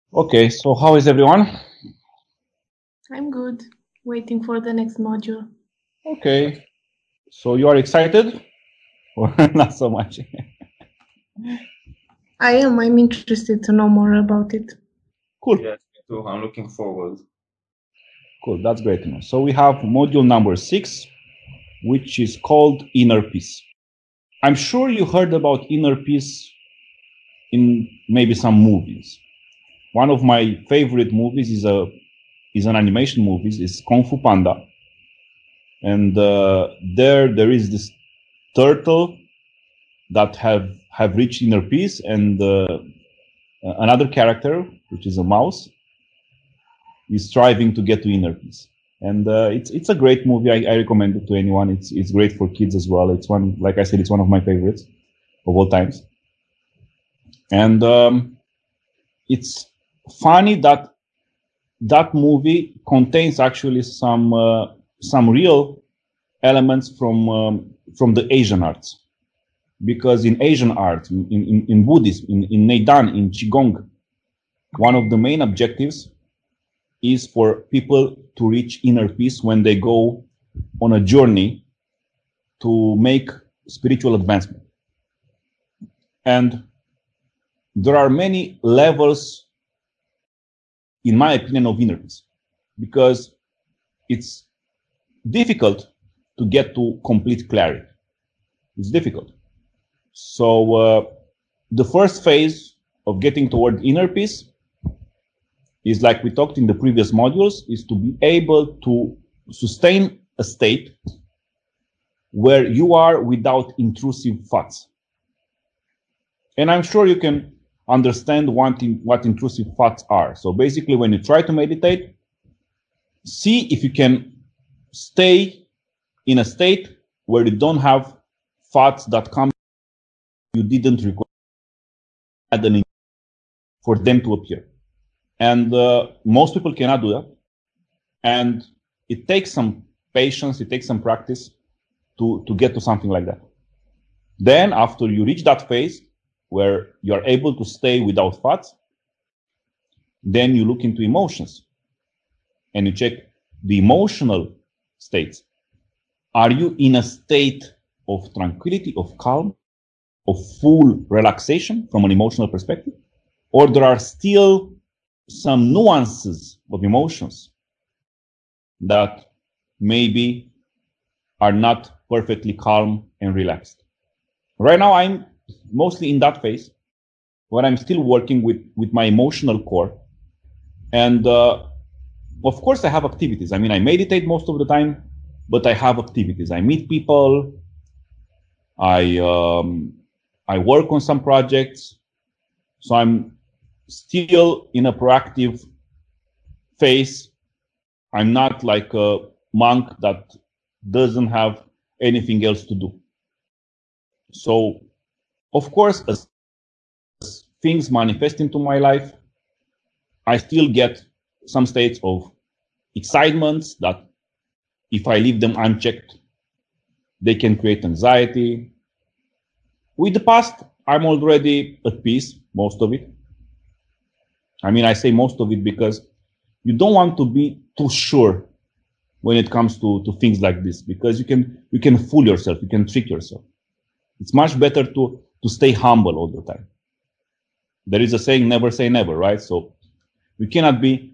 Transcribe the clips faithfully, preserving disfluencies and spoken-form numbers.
Okay, so how is everyone? I'm good. Waiting for the next module. Okay, so you are excited or not so much? I am. I'm interested to know more about it. Cool. Yes, me too. I'm looking forward. Cool, that's great to know. So we have module number six, which is called Inner Peace. I'm sure you heard about inner peace in maybe some movies. One of my favorite movies is a is an animation movie. It's Kung Fu Panda, and uh, there there is this turtle that have have reached inner peace, and uh, another character, which is a mouse, is striving to get to inner peace. And uh, it's it's a great movie. I, I recommend it to anyone. It's it's great for kids as well. It's one, like I said, it's one of my favorites of all times. And um, it's funny that that movie contains actually some uh, some real elements from um, from the Asian arts, because in Asian art, in in, in Buddhism, in, in Neidan, in Qigong, one of the main objectives is for people to reach inner peace when they go on a journey to make spiritual advancement. And there are many levels, in my opinion, of inner peace, because it's difficult to get to complete clarity. It's difficult. So uh, the first phase of getting toward inner peace is, like we talked in the previous modules, is to be able to sustain a state where you are without intrusive thoughts. And I'm sure you can understand what, in, what intrusive thoughts are. So basically, when you try to meditate, see if you can stay in a state where you don't have thoughts that come you didn't require for them to appear. And uh, most people cannot do that. And it takes some patience, it takes some practice to, to get to something like that. Then, after you reach that phase where you are able to stay without thoughts, then you look into emotions and you check the emotional states. Are you in a state of tranquility, of calm, of full relaxation from an emotional perspective? Or there are still some nuances of emotions that maybe are not perfectly calm and relaxed? Right now, I'm mostly in that phase where I'm still working with, with my emotional core. And uh, of course, I have activities. I mean, I meditate most of the time, but I have activities. I meet people. I um, I work on some projects. So I'm still in a proactive phase. I'm not like a monk that doesn't have anything else to do. So, of course, as things manifest into my life, I still get some states of excitements that, if I leave them unchecked, they can create anxiety. With the past, I'm already at peace, most of it. I mean, I say most of it because you don't want to be too sure when it comes to, to things like this, because you can you can fool yourself, you can trick yourself. It's much better to to stay humble all the time. There is a saying, never say never, right? So you cannot be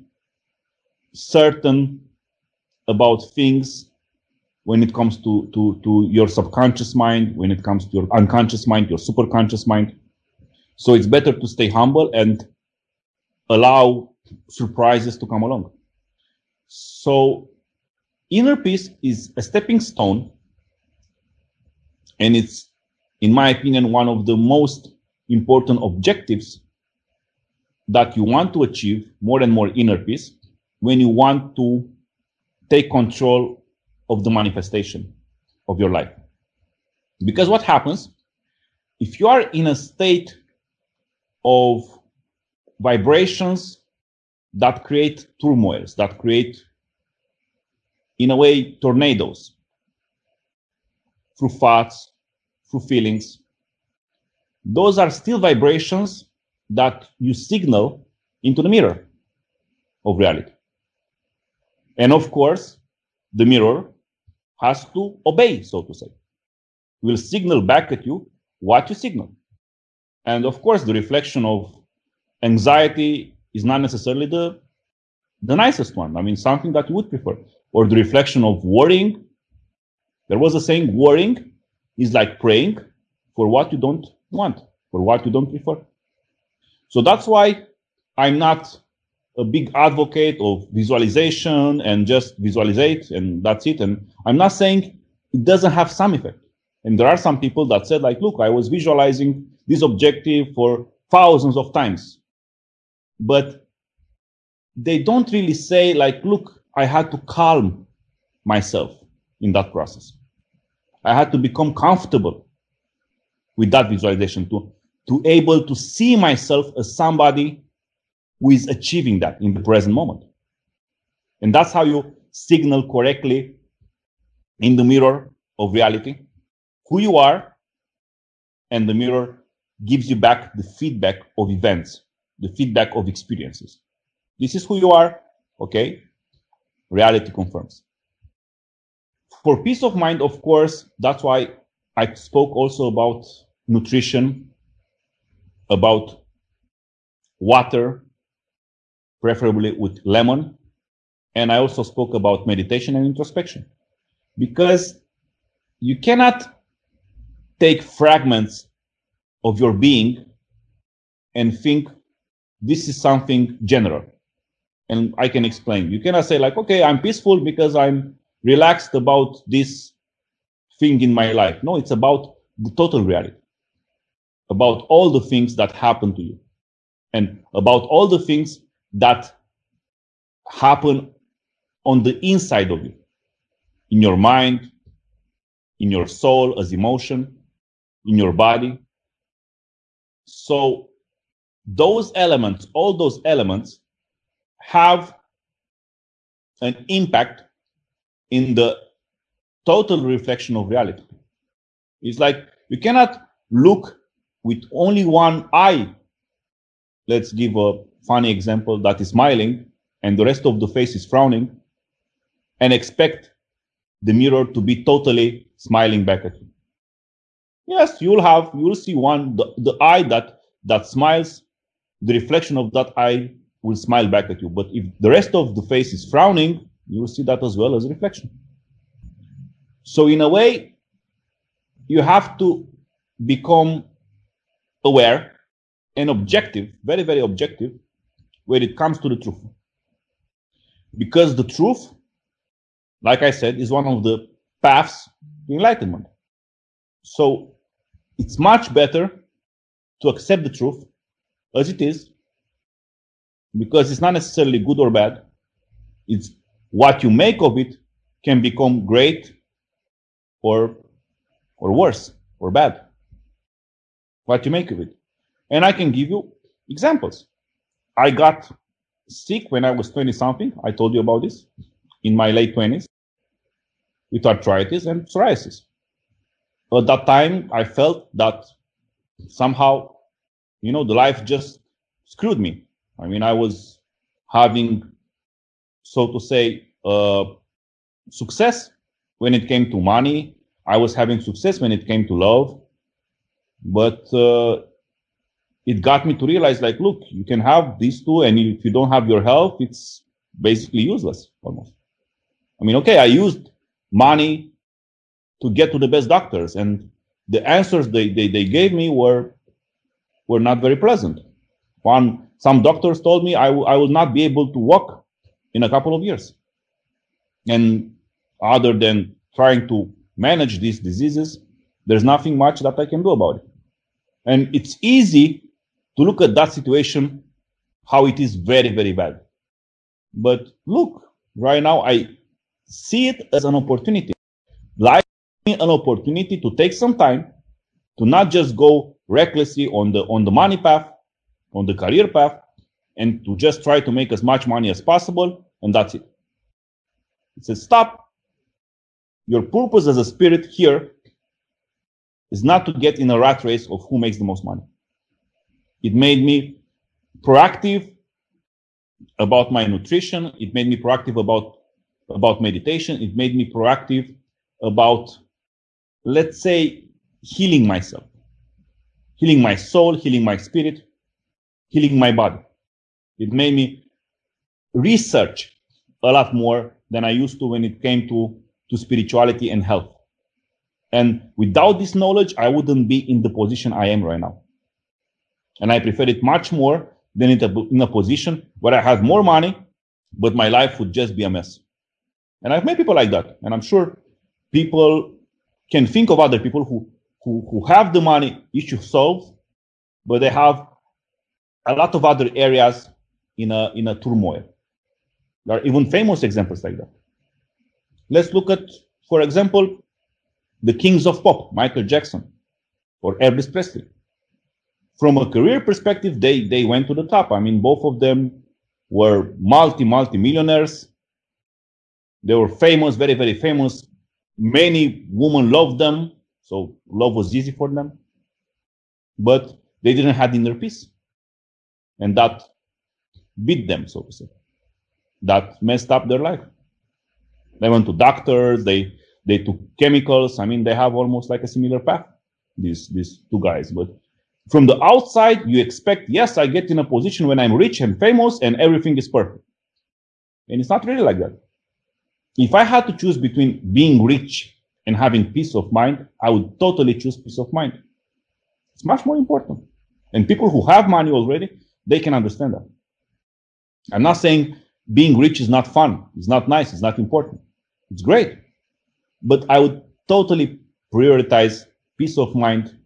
certain about things when it comes to, to, to your subconscious mind, when it comes to your unconscious mind, your superconscious mind. So it's better to stay humble and allow surprises to come along. So inner peace is a stepping stone, and it's, in my opinion, one of the most important objectives that you want to achieve more and more inner peace when you want to take control of the manifestation of your life. Because what happens if you are in a state of vibrations that create turmoils, that create, in a way, tornadoes, through thoughts, through feelings? Those are still vibrations that you signal into the mirror of reality. And of course, the mirror has to obey, so to say. It will signal back at you what you signal. And of course, the reflection of anxiety is not necessarily the, the nicest one. I mean, something that you would prefer. Or the reflection of worrying. There was a saying, worrying is like praying for what you don't want, for what you don't prefer. So that's why I'm not a big advocate of visualization and just visualize and that's it. And I'm not saying it doesn't have some effect. And there are some people that said, like, look, I was visualizing this objective for thousands of times. But they don't really say, like, look, I had to calm myself in that process. I had to become comfortable with that visualization to, to able to see myself as somebody who is achieving that in the present moment. And that's how you signal correctly in the mirror of reality who you are, and the mirror gives you back the feedback of events, the feedback of experiences. This is who you are, okay? Reality confirms. For peace of mind, of course, that's why I spoke also about nutrition, about water, preferably with lemon. And I also spoke about meditation and introspection. Because you cannot take fragments of your being and think this is something general. And I can explain. You cannot say, like, okay, I'm peaceful because I'm relaxed about this thing in my life. No, it's about the total reality, about all the things that happen to you, and about all the things that happen on the inside of you, in your mind, in your soul as emotion, in your body. So those elements, all those elements have an impact in the total reflection of reality. It's like you cannot look with only one eye. Let's give a funny example that is smiling and the rest of the face is frowning, and expect the mirror to be totally smiling back at you. Yes, you'll have, you'll see one, the, the eye that, that smiles, the reflection of that eye will smile back at you. But if the rest of the face is frowning, you will see that as well as a reflection. So in a way, you have to become aware and objective, very, very objective, when it comes to the truth. Because the truth, like I said, is one of the paths to enlightenment. So it's much better to accept the truth as it is, because it's not necessarily good or bad. It's what you make of it can become great or, or worse or bad. What you make of it. And I can give you examples. I got sick when I was twenty something. I told you about this in my late twenties with arthritis and psoriasis. At that time, I felt that somehow, you know, the life just screwed me. I mean, I was having, so to say, uh, success when it came to money. I was having success when it came to love. But uh, it got me to realize, like, look, you can have these two, and if you don't have your health, it's basically useless, almost. I mean, okay, I used money to get to the best doctors, and the answers they, they, they gave me were were not very pleasant. One, some doctors told me I, w- I will not be able to walk in a couple of years. And other than trying to manage these diseases, there's nothing much that I can do about it. And it's easy to look at that situation, how it is very, very bad. But look, right now I see it as an opportunity. Life is an opportunity to take some time to not just go recklessly on the on the money path, on the career path, and to just try to make as much money as possible, and that's it. It says, stop. Your purpose as a spirit here is not to get in a rat race of who makes the most money. It made me proactive about my nutrition. It made me proactive about, about meditation. It made me proactive about, let's say, healing myself, healing my soul, healing my spirit, healing my body. It made me research a lot more than I used to when it came to, to spirituality and health. And without this knowledge, I wouldn't be in the position I am right now. And I prefer it much more than in a, in a position where I had more money, but my life would just be a mess. And I've met people like that. And I'm sure people can think of other people who, who, who have the money, issue solved, but they have a lot of other areas in a, in a turmoil. There are even famous examples like that. Let's look at, for example, the kings of pop, Michael Jackson or Elvis Presley. From a career perspective, they, they went to the top. I mean, both of them were multi, multi-millionaires. They were famous, very, very famous. Many women loved them, so love was easy for them. But they didn't have inner peace. And that beat them, so to say. That messed up their life. They went to doctors, they they took chemicals. I mean, they have almost like a similar path, these, these two guys. But from the outside, you expect, yes, I get in a position when I'm rich and famous and everything is perfect. And it's not really like that. If I had to choose between being rich and having peace of mind, I would totally choose peace of mind. It's much more important. And people who have money already, they can understand that. I'm not saying being rich is not fun. It's not nice. It's not important. It's great. But I would totally prioritize peace of mind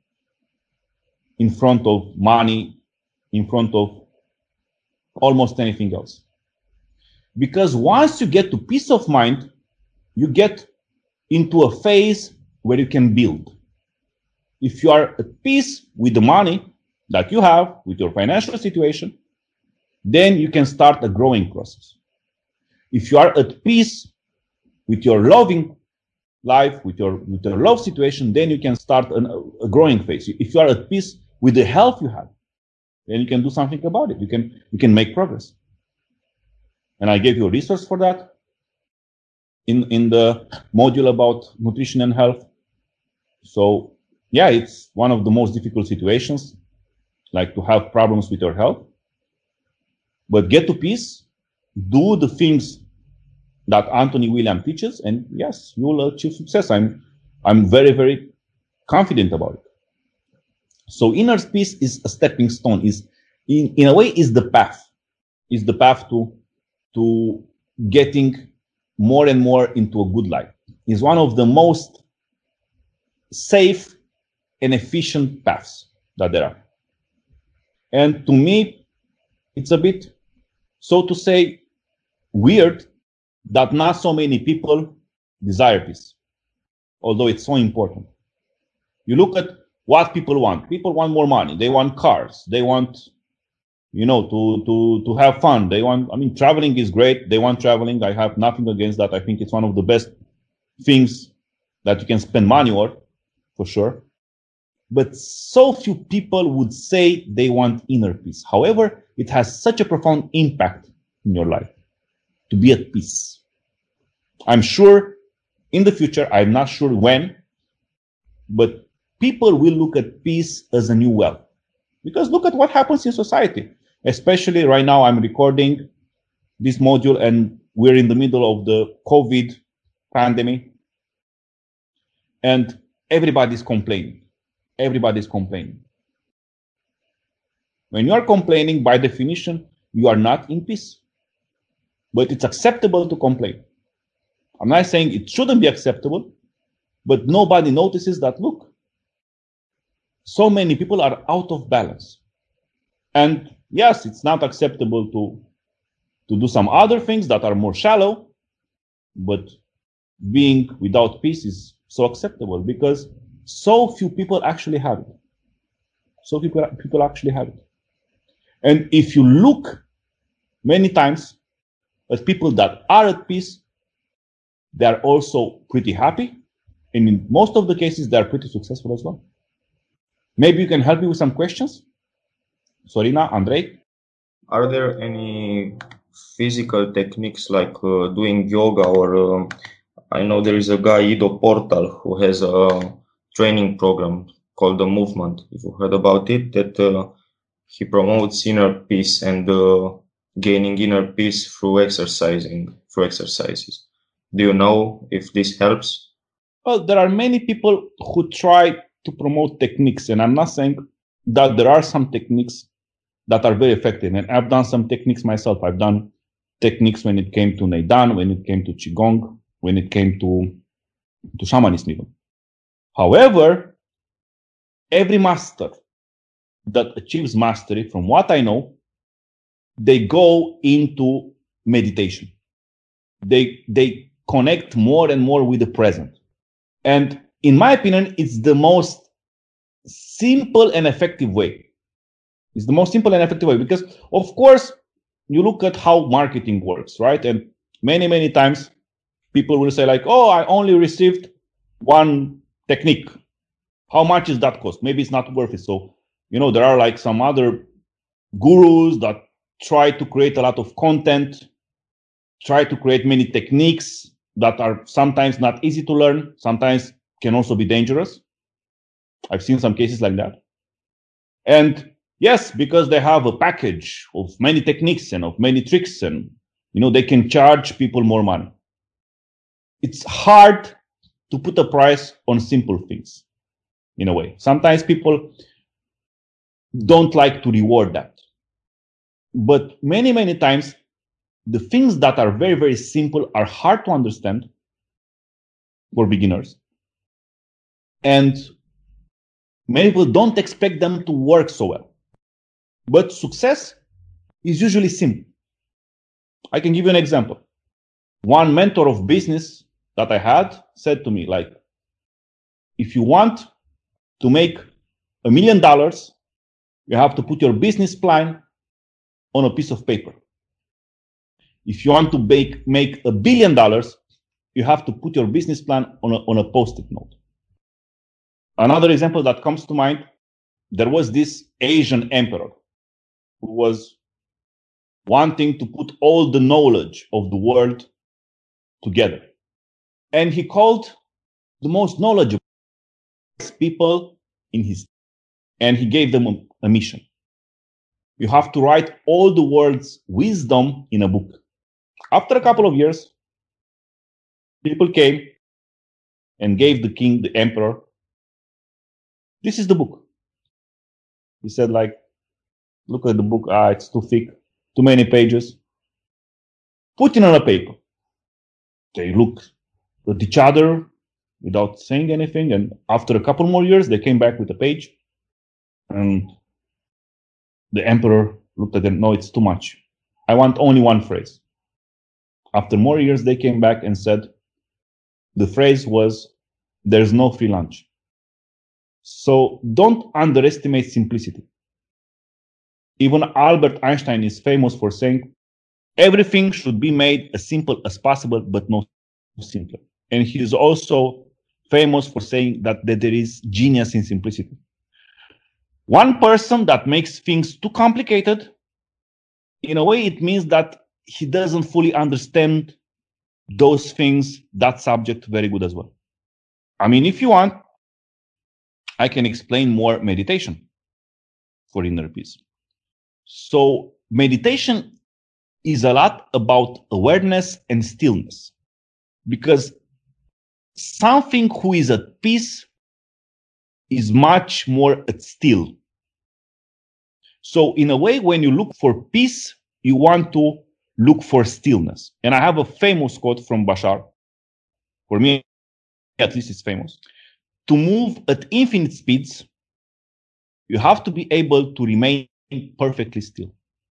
in front of money, in front of almost anything else. Because once you get to peace of mind, you get into a phase where you can build. If you are at peace with the money that you have, with your financial situation, then you can start a growing process. If you are at peace with your loving life, with your, with your love situation, then you can start an, a growing phase. If you are at peace with the health you have, then you can do something about it. You can, you can make progress. And I gave you a resource for that in, in the module about nutrition and health. So yeah, it's one of the most difficult situations, like to have problems with your health. But get to peace, do the things that Anthony William teaches, and yes, you will achieve success. I'm, I'm very, very confident about it. So inner peace is a stepping stone, is in, in a way is the path, is the path to, to getting more and more into a good life. Is one of the most safe and efficient paths that there are. And to me, it's a bit, so to say, weird that not so many people desire peace, although it's so important. You look at what people want. People want more money. They want cars. They want, you know, to, to, to have fun. They want, I mean, traveling is great. They want traveling. I have nothing against that. I think it's one of the best things that you can spend money on, for sure. But so few people would say they want inner peace. However, it has such a profound impact in your life to be at peace. I'm sure in the future, I'm not sure when, but people will look at peace as a new wealth. Because look at what happens in society. Especially right now, I'm recording this module and we're in the middle of the COVID pandemic. And everybody's complaining. Everybody's complaining. When you are complaining, by definition, you are not in peace. But it's acceptable to complain. I'm not saying it shouldn't be acceptable, but nobody notices that, look, so many people are out of balance. And yes, it's not acceptable to, to do some other things that are more shallow, but being without peace is so acceptable because so few people actually have it. So few people, people actually have it. And if you look many times at people that are at peace, they are also pretty happy. And in most of the cases, they are pretty successful as well. Maybe you can help me with some questions? Sorina, Andrei? Are there any physical techniques like uh, doing yoga, or uh, I know there is a guy, Ido Portal, who has a training program called The Movement. If you heard about it, that uh, he promotes inner peace and uh, gaining inner peace through exercising, through exercises. Do you know if this helps? Well, there are many people who try to promote techniques, and I'm not saying that there are some techniques that are very effective. And I've done some techniques myself. I've done techniques when it came to Neidan, when it came to Qigong, when it came to, to shamanism even. However, every master that achieves mastery, from what I know, they go into meditation. They, they connect more and more with the present. And in my opinion, it's the most simple and effective way. It's the most simple and effective way because, of course, you look at how marketing works, right? And many, many times people will say like, oh, I only received one technique. How much is that cost? Maybe it's not worth it. So, you know, there are like some other gurus that try to create a lot of content, try to create many techniques that are sometimes not easy to learn, sometimes can also be dangerous. I've seen some cases like that. And yes, because they have a package of many techniques and of many tricks, and, you know, they can charge people more money. It's hard to put a price on simple things, in a way. Sometimes people don't like to reward that. But many, many times, the things that are very, very simple are hard to understand for beginners. And many people don't expect them to work so well. But success is usually simple. I can give you an example. One mentor of business that I had said to me, like, if you want to make a million dollars, you have to put your business plan on a piece of paper. If you want to make, make a billion dollars, you have to put your business plan on a, on a post-it note. Another example that comes to mind, there was this Asian emperor who was wanting to put all the knowledge of the world together. And he called the most knowledgeable people in his, and he gave them a, a mission. You have to write all the world's wisdom in a book. After a couple of years, people came and gave the king, the emperor, this is the book. He said, like, look at the book. Ah, it's too thick, too many pages. Put it on a paper. They looked at each other without saying anything. And after a couple more years, they came back with a page. And the emperor looked at them. No, it's too much. I want only one phrase. After more years, they came back and said, the phrase was, there's no free lunch. So don't underestimate simplicity. Even Albert Einstein is famous for saying, everything should be made as simple as possible, but no simpler. And he is also famous for saying that, that there is genius in simplicity. One person that makes things too complicated, in a way, it means that he doesn't fully understand those things, that subject very good as well. I mean, if you want, I can explain more meditation for inner peace. So meditation is a lot about awareness and stillness, because something who is at peace is much more at still. So in a way, when you look for peace, you want to look for stillness. And I have a famous quote from Bashar. For me, at least it's famous. To move at infinite speeds, you have to be able to remain perfectly still.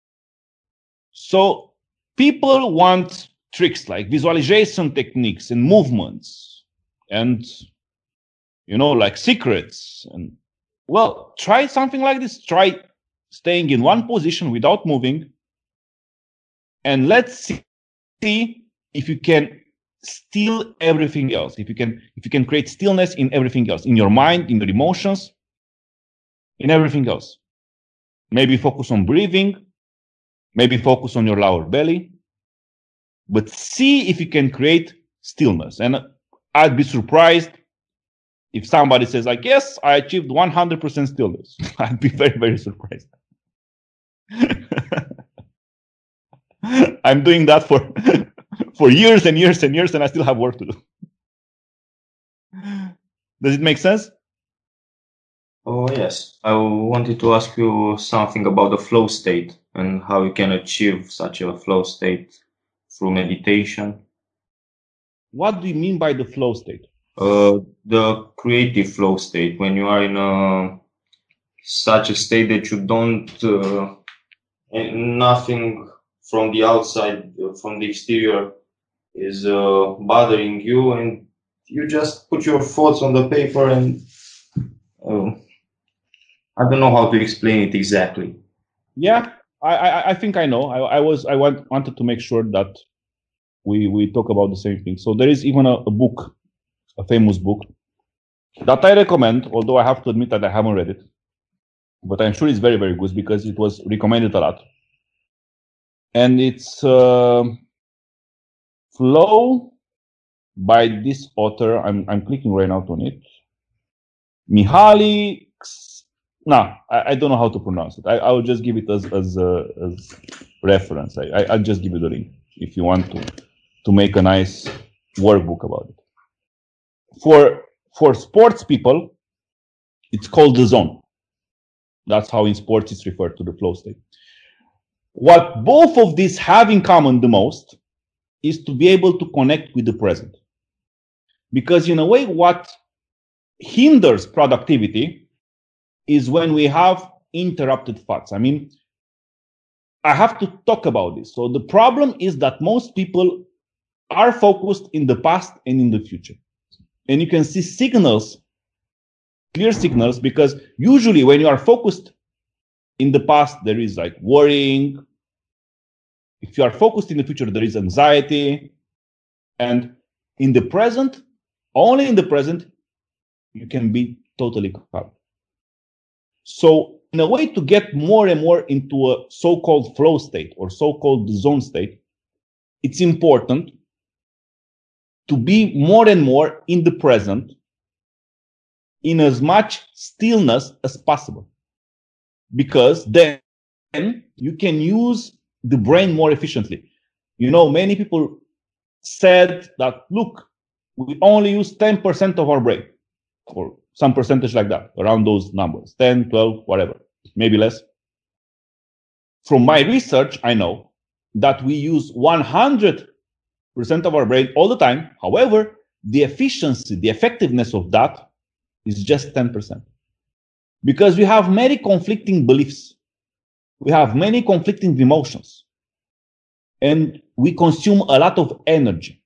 So people want tricks like visualization techniques and movements and, you know, like secrets. And well, try something like this. Try staying in one position without moving. And let's see if you can still everything else. If you can, if you can create stillness in everything else, in your mind, in your emotions, in everything else. Maybe focus on breathing. Maybe focus on your lower belly. but see if you can create stillness. And I'd be surprised if somebody says like, yes, I achieved one hundred percent stillness. I'd be very, very surprised. I'm doing that for, for years and years and years, and I still have work to do. Does it make sense? Oh, yes. I wanted to ask you something about the flow state and how you can achieve such a flow state through meditation. What do you mean by the flow state? Uh, the creative flow state, when you are in a, such a state that you don't, uh, nothing from the outside, from the exterior is uh, bothering you, and you just put your thoughts on the paper and uh, I don't know how to explain it exactly. Yeah, I, I, I think I know. I, I was I want, wanted to make sure that we we talk about the same thing. So there is even a, a book, a famous book that I recommend, although I have to admit that I haven't read it, but I'm sure it's very, very good because it was recommended a lot. And it's uh, Flow by this author. I'm I'm clicking right now on it. Mihaly. No, I, I don't know how to pronounce it. I, I will just give it as as uh, as reference. I, I I'll just give you the link if you want to to make a nice workbook about it. For for sports people, it's called the zone. That's how in sports it's referred to, the flow state. What both of these have in common the most is to be able to connect with the present. Because in a way, what hinders productivity is when we have interrupted thoughts. I mean, I have to talk about this. So the problem is that most people are focused in the past and in the future. And you can see signals, clear signals, because usually when you are focused in the past, there is like worrying. If you are focused in the future, there is anxiety. And in the present, only in the present, you can be totally calm. So in a way to get more and more into a so-called flow state or so-called zone state, it's important to be more and more in the present in as much stillness as possible. Because then you can use the brain more efficiently. You know, many people said that, look, we only use ten percent of our brain, or some percentage like that, around those numbers, ten, twelve, whatever, maybe less. From my research, I know that we use one hundred percent of our brain all the time. However, the efficiency, the effectiveness of that is just ten percent. Because we have many conflicting beliefs. We have many conflicting emotions. And we consume a lot of energy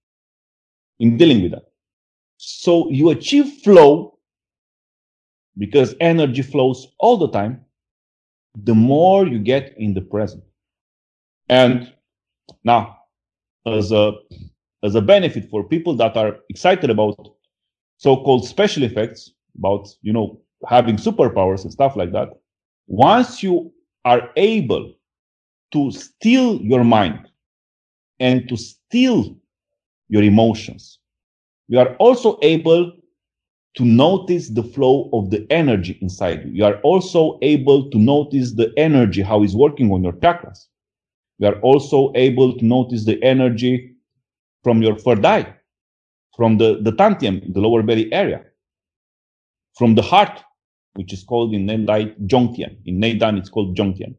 in dealing with that. So you achieve flow because energy flows all the time, the more you get in the present. And now, as a, as a benefit for people that are excited about so-called special effects, about, you know, having superpowers and stuff like that, once you are able to still your mind and to still your emotions, you are also able to notice the flow of the energy inside you. You are also able to notice the energy, how it's working on your chakras. You are also able to notice the energy from your third eye, from the, the dantian, the lower belly area, from the heart, which is called in Nendai Jongtian. In Neidan, it's called Jongtian.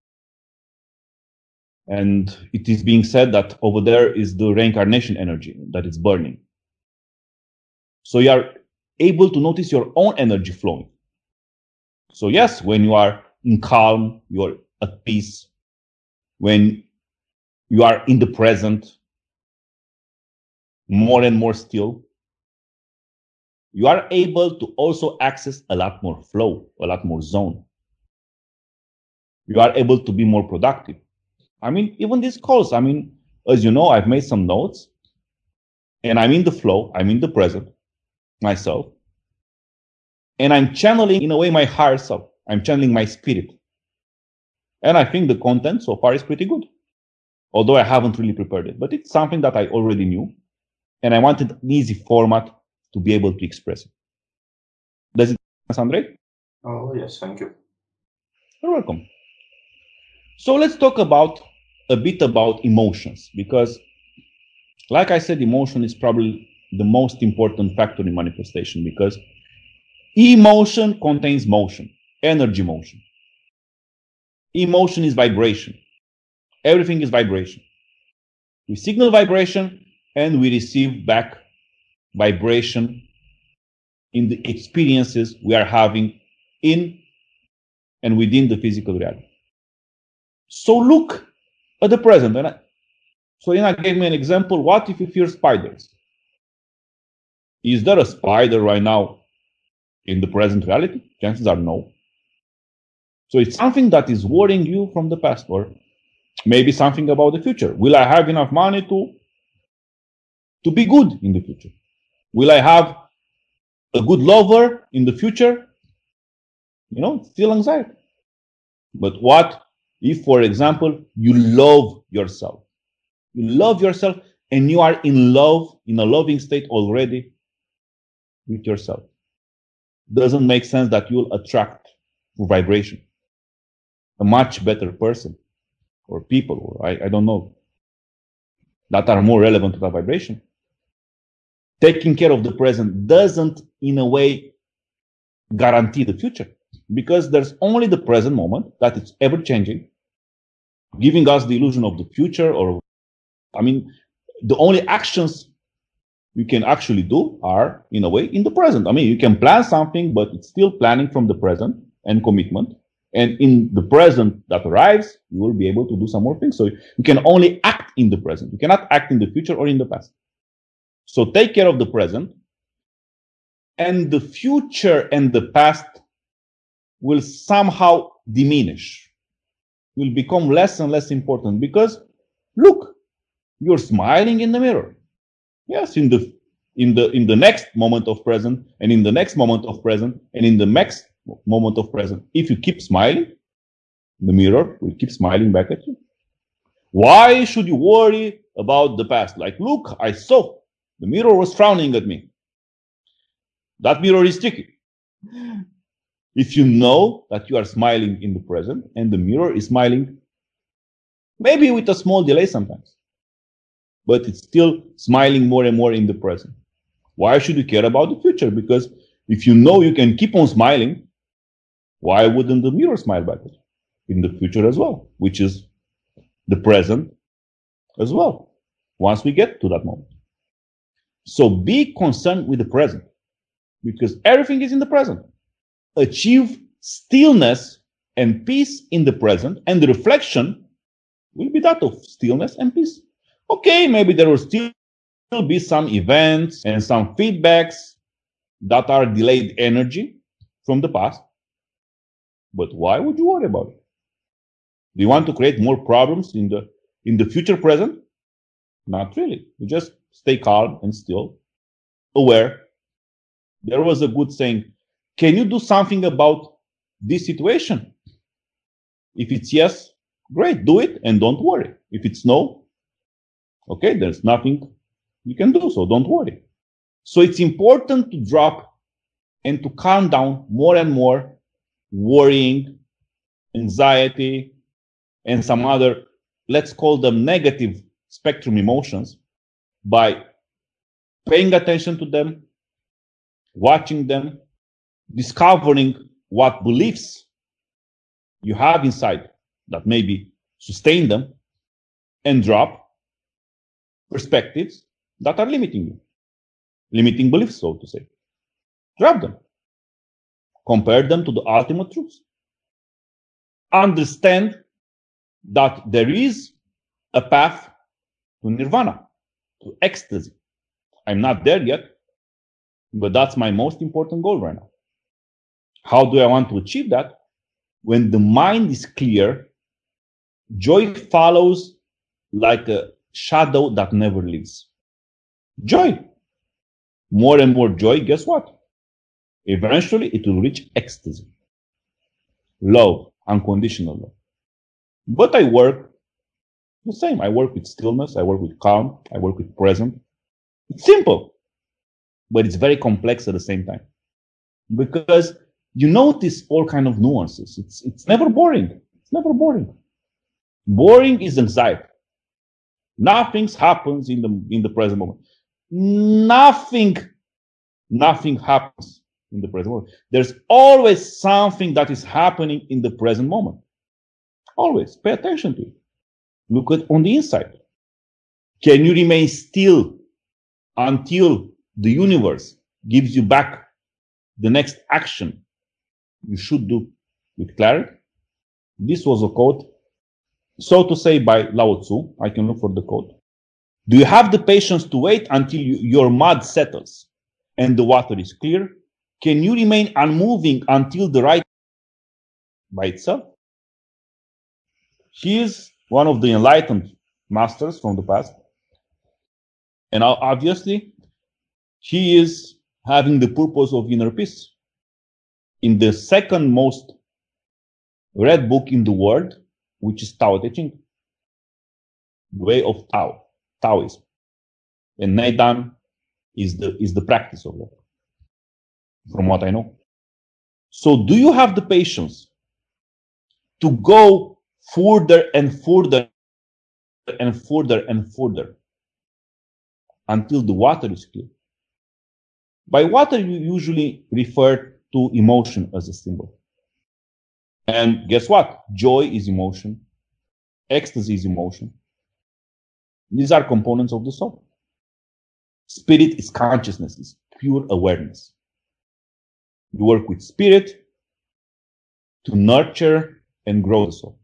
And it is being said that over there is the reincarnation energy that is burning. So you are able to notice your own energy flowing. So yes, when you are in calm, you are at peace. When you are in the present, more and more still, you are able to also access a lot more flow, a lot more zone. You are able to be more productive. I mean, even these calls, I mean, as you know, I've made some notes and I'm in the flow, I'm in the present myself. And I'm channeling, in a way, my higher self. I'm channeling my spirit. And I think the content so far is pretty good. although I haven't really prepared it. But it's something that I already knew, and I wanted an easy format to be able to express it. Does it make sense, Andrei? Oh, yes, thank you. You're welcome. So let's talk about a bit about emotions, because like I said, emotion is probably the most important factor in manifestation, because emotion contains motion, energy motion. Emotion is vibration. Everything is vibration. We signal vibration and we receive back vibration in the experiences we are having in and within the physical reality. So look at the present. And I, so Ina gave me an example. What if you fear spiders? Is there a spider right now in the present reality? Chances are no. So it's something that is worrying you from the past, or maybe something about the future. Will I have enough money to, to be good in the future? Will I have a good lover in the future? You know, it's still anxiety. But what if, for example, you love yourself? You love yourself and you are in love, in a loving state already with yourself. Doesn't make sense that you'll attract through vibration a much better person or people, or I, I don't know, that are more relevant to that vibration. Taking care of the present doesn't, in a way, guarantee the future, because there's only the present moment that is ever changing, giving us the illusion of the future. Or, I mean, the only actions you can actually do are, in a way, in the present. I mean, you can plan something, but it's still planning from the present and commitment. And in the present that arrives, you will be able to do some more things. So you can only act in the present. You cannot act in the future or in the past. So take care of the present, and the future and the past will somehow diminish, will become less and less important, because look, you're smiling in the mirror. Yes, in the in the in the next moment of present, and in the next moment of present, and in the next moment of present. If you keep smiling, the mirror will keep smiling back at you. Why should you worry about the past? Like, look, I saw the mirror was frowning at me. That mirror is sticky. If you know that you are smiling in the present and the mirror is smiling, maybe with a small delay sometimes, but it's still smiling more and more in the present. Why should you care about the future? Because if you know you can keep on smiling, why wouldn't the mirror smile back at you in the future as well, which is the present as well, once we get to that moment. So be concerned with the present, because everything is in the present. Achieve stillness and peace in the present, and the reflection will be that of stillness and peace. Okay, maybe there will still be some events and some feedbacks that are delayed energy from the past, but why would you worry about it? Do you want to create more problems in the in the future present? Not really. You just stay calm and still, aware. There was a good saying, can you do something about this situation? If it's yes, great, do it and don't worry. If it's no, okay, there's nothing you can do, so don't worry. So it's important to drop and to calm down more and more worrying, anxiety, and some other, let's call them negative spectrum emotions, by paying attention to them, watching them, discovering what beliefs you have inside that maybe sustain them, and drop perspectives that are limiting you, limiting beliefs, so to say. Drop them. Compare them to the ultimate truths. Understand that there is a path to nirvana, to ecstasy. I'm not there yet, but that's my most important goal right now. How do I want to achieve that? When the mind is clear, joy follows like a shadow that never leaves. Joy. More and more joy, guess what? Eventually it will reach ecstasy. Love, unconditional love. But I work The same. I work with stillness. I work with calm. I work with present. It's simple, but it's very complex at the same time because you notice all kind of nuances. It's it's never boring. It's never boring. Boring is anxiety. Nothing happens in the in the present moment. Nothing, nothing happens in the present moment. There's always something that is happening in the present moment. Always. Pay attention to it. Look at on the inside. Can you remain still until the universe gives you back the next action you should do with clarity? This was a quote, so to say, by Lao Tzu. I can look for the quote. Do you have the patience to wait until you, your mud settles and the water is clear? Can you remain unmoving until the right by itself? He is one of the enlightened masters from the past. And obviously, he is having the purpose of inner peace. In the second most read book in the world, which is Tao Te Ching, the way of Tao, Taoism. And Neidan is the, is the practice of that, from what I know. So do you have the patience to go further and further and further and further until the water is clear? By water, you usually refer to emotion as a symbol. And guess what? Joy is emotion. Ecstasy is emotion. These are components of the soul. Spirit is consciousness, is pure awareness. You work with spirit to nurture and grow the soul.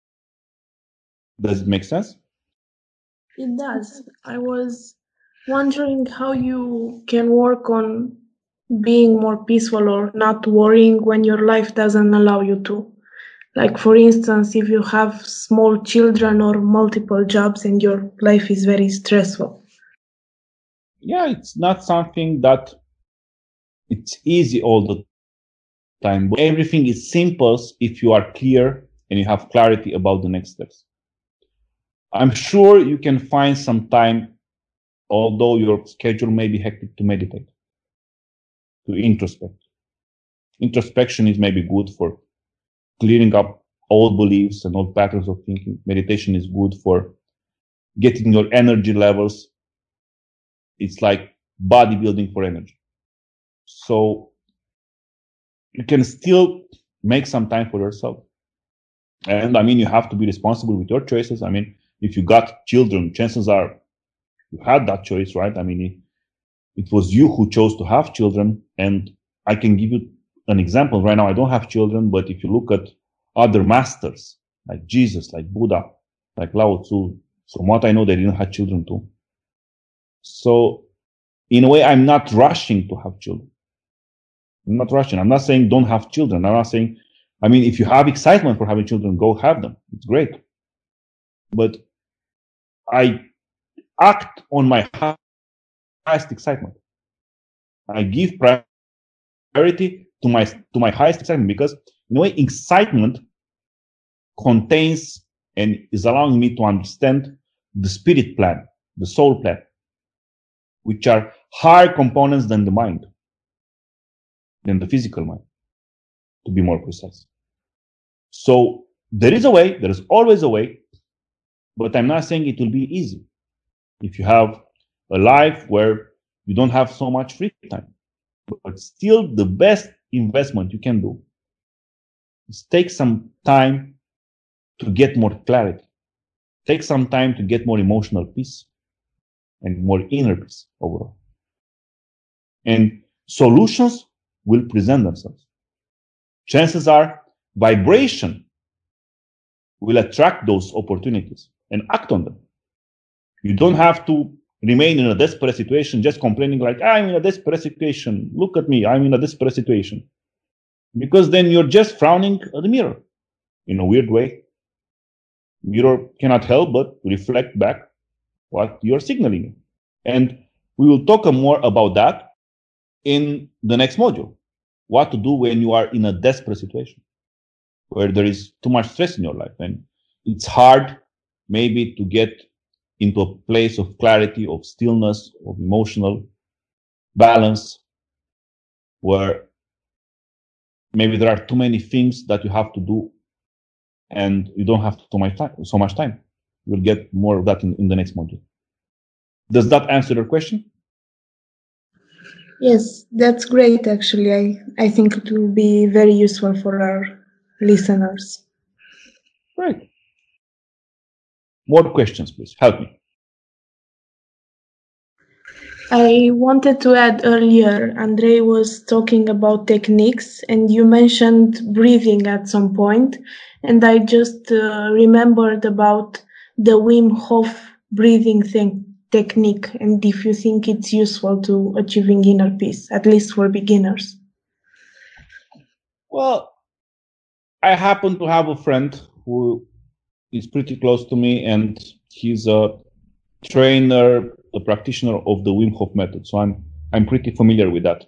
Does it make sense? It does. I was wondering how you can work on being more peaceful or not worrying when your life doesn't allow you to. Like, for instance, if you have small children or multiple jobs and your life is very stressful. Yeah, it's not something that it's easy all the time, but everything is simple if you are clear and you have clarity about the next steps. I'm sure you can find some time, although your schedule may be hectic, to meditate, to introspect. Introspection is maybe good for clearing up old beliefs and old patterns of thinking. Meditation is good for getting your energy levels. It's like bodybuilding for energy. So you can still make some time for yourself. And I mean, you have to be responsible with your choices. I mean, if you got children, chances are you had that choice, right? I mean, it, it was you who chose to have children. And I can give you an example. Right now, I don't have children, but if you look at other masters, like Jesus, like Buddha, like Lao Tzu, from what I know, they didn't have children too. So in a way, I'm not rushing to have children. I'm not rushing. I'm not saying don't have children. I'm not saying, I mean, if you have excitement for having children, go have them. It's great. But I act on my highest excitement. I give priority to my, to my highest excitement because in a way, excitement contains and is allowing me to understand the spirit plan, the soul plan, which are higher components than the mind, than the physical mind, to be more precise. So there is a way, there is always a way, but I'm not saying it will be easy. If you have a life where you don't have so much free time, but still the best investment you can do is take some time to get more clarity. Take some time to get more emotional peace and more inner peace overall. And solutions will present themselves. Chances are vibration will attract those opportunities and act on them. You don't have to remain in a desperate situation, just complaining like, I'm in a desperate situation. Look at me, I'm in a desperate situation. Because then you're just frowning at the mirror in a weird way. Mirror cannot help but reflect back what you're signaling. And we will talk more about that in the next module. What to do when you are in a desperate situation, where there is too much stress in your life and it's hard, maybe to get into a place of clarity, of stillness, of emotional balance, where maybe there are too many things that you have to do and you don't have too much time, so much time. We'll get more of that in, in the next module. Does that answer your question? Yes, that's great, actually. I, I think it will be very useful for our listeners. Right. More questions, please. Help me. I wanted to add earlier, Andrei was talking about techniques and you mentioned breathing at some point, and I just uh, remembered about the Wim Hof breathing thing, technique, and if you think it's useful to achieving inner peace, at least for beginners. Well, I happen to have a friend who is pretty close to me, and he's a trainer, a practitioner of the Wim Hof method. So I'm I'm pretty familiar with that.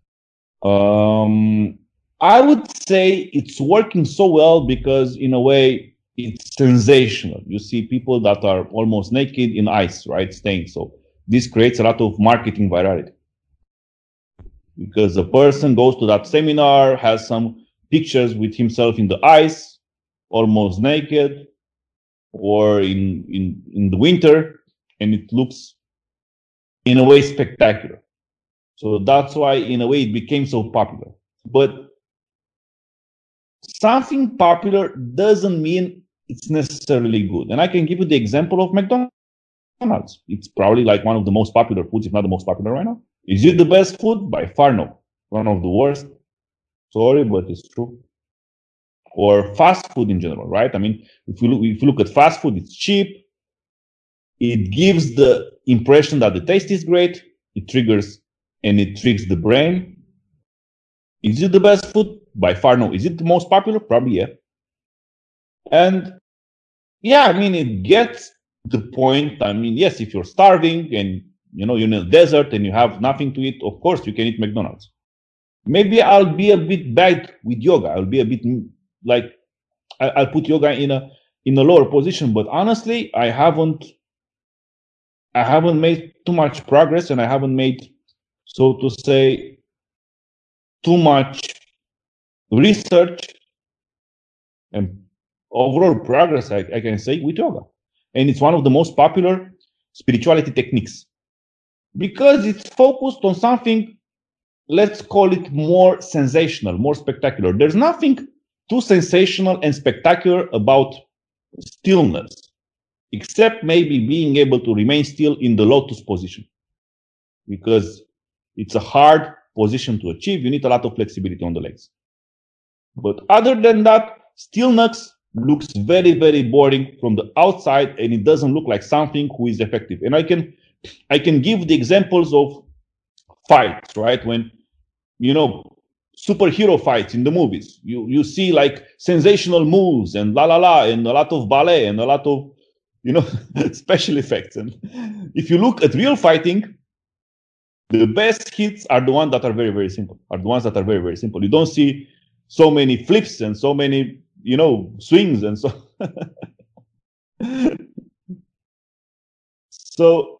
Um, I would say it's working so well because in a way it's sensational. You see people that are almost naked in ice, right? Staying. So this creates a lot of marketing virality. Because the person goes to that seminar, has some pictures with himself in the ice, almost naked, or in, in, in the winter, and it looks in a way spectacular. So that's why in a way it became so popular. But something popular doesn't mean it's necessarily good. And I can give you the example of McDonald's. It's probably like one of the most popular foods, if not the most popular right now. Is it the best food? By far no. One of the worst. Sorry, but it's true. Or fast food in general, right? I mean, if you look, if you look at fast food, it's cheap. It gives the impression that the taste is great. It triggers and it tricks the brain. Is it the best food? By far no. Is it the most popular? Probably yeah. And yeah, I mean, it gets the point. I mean, yes, if you're starving and you know you're in a desert and you have nothing to eat, of course you can eat McDonald's. Maybe I'll be a bit bad with yoga. I'll be a bit like I'll put yoga in a in a lower position. But honestly, I haven't I haven't made too much progress, and I haven't made, so to say, too much research and overall progress, I, I can say, with yoga. And it's one of the most popular spirituality techniques because it's focused on something, let's call it more sensational, more spectacular. There's nothing too sensational and spectacular about stillness, except maybe being able to remain still in the lotus position, because it's a hard position to achieve. You need a lot of flexibility on the legs. But other than that, stillness looks very, very boring from the outside, and it doesn't look like something who is effective. And I can, I can give the examples of fights, right? When, you know, superhero fights in the movies, you, you see like sensational moves and la la la, and a lot of ballet and a lot of, you know, special effects. And if you look at real fighting, the best hits are the ones that are very, very simple, are the ones that are very, very simple. You don't see so many flips and so many, you know, swings and so. So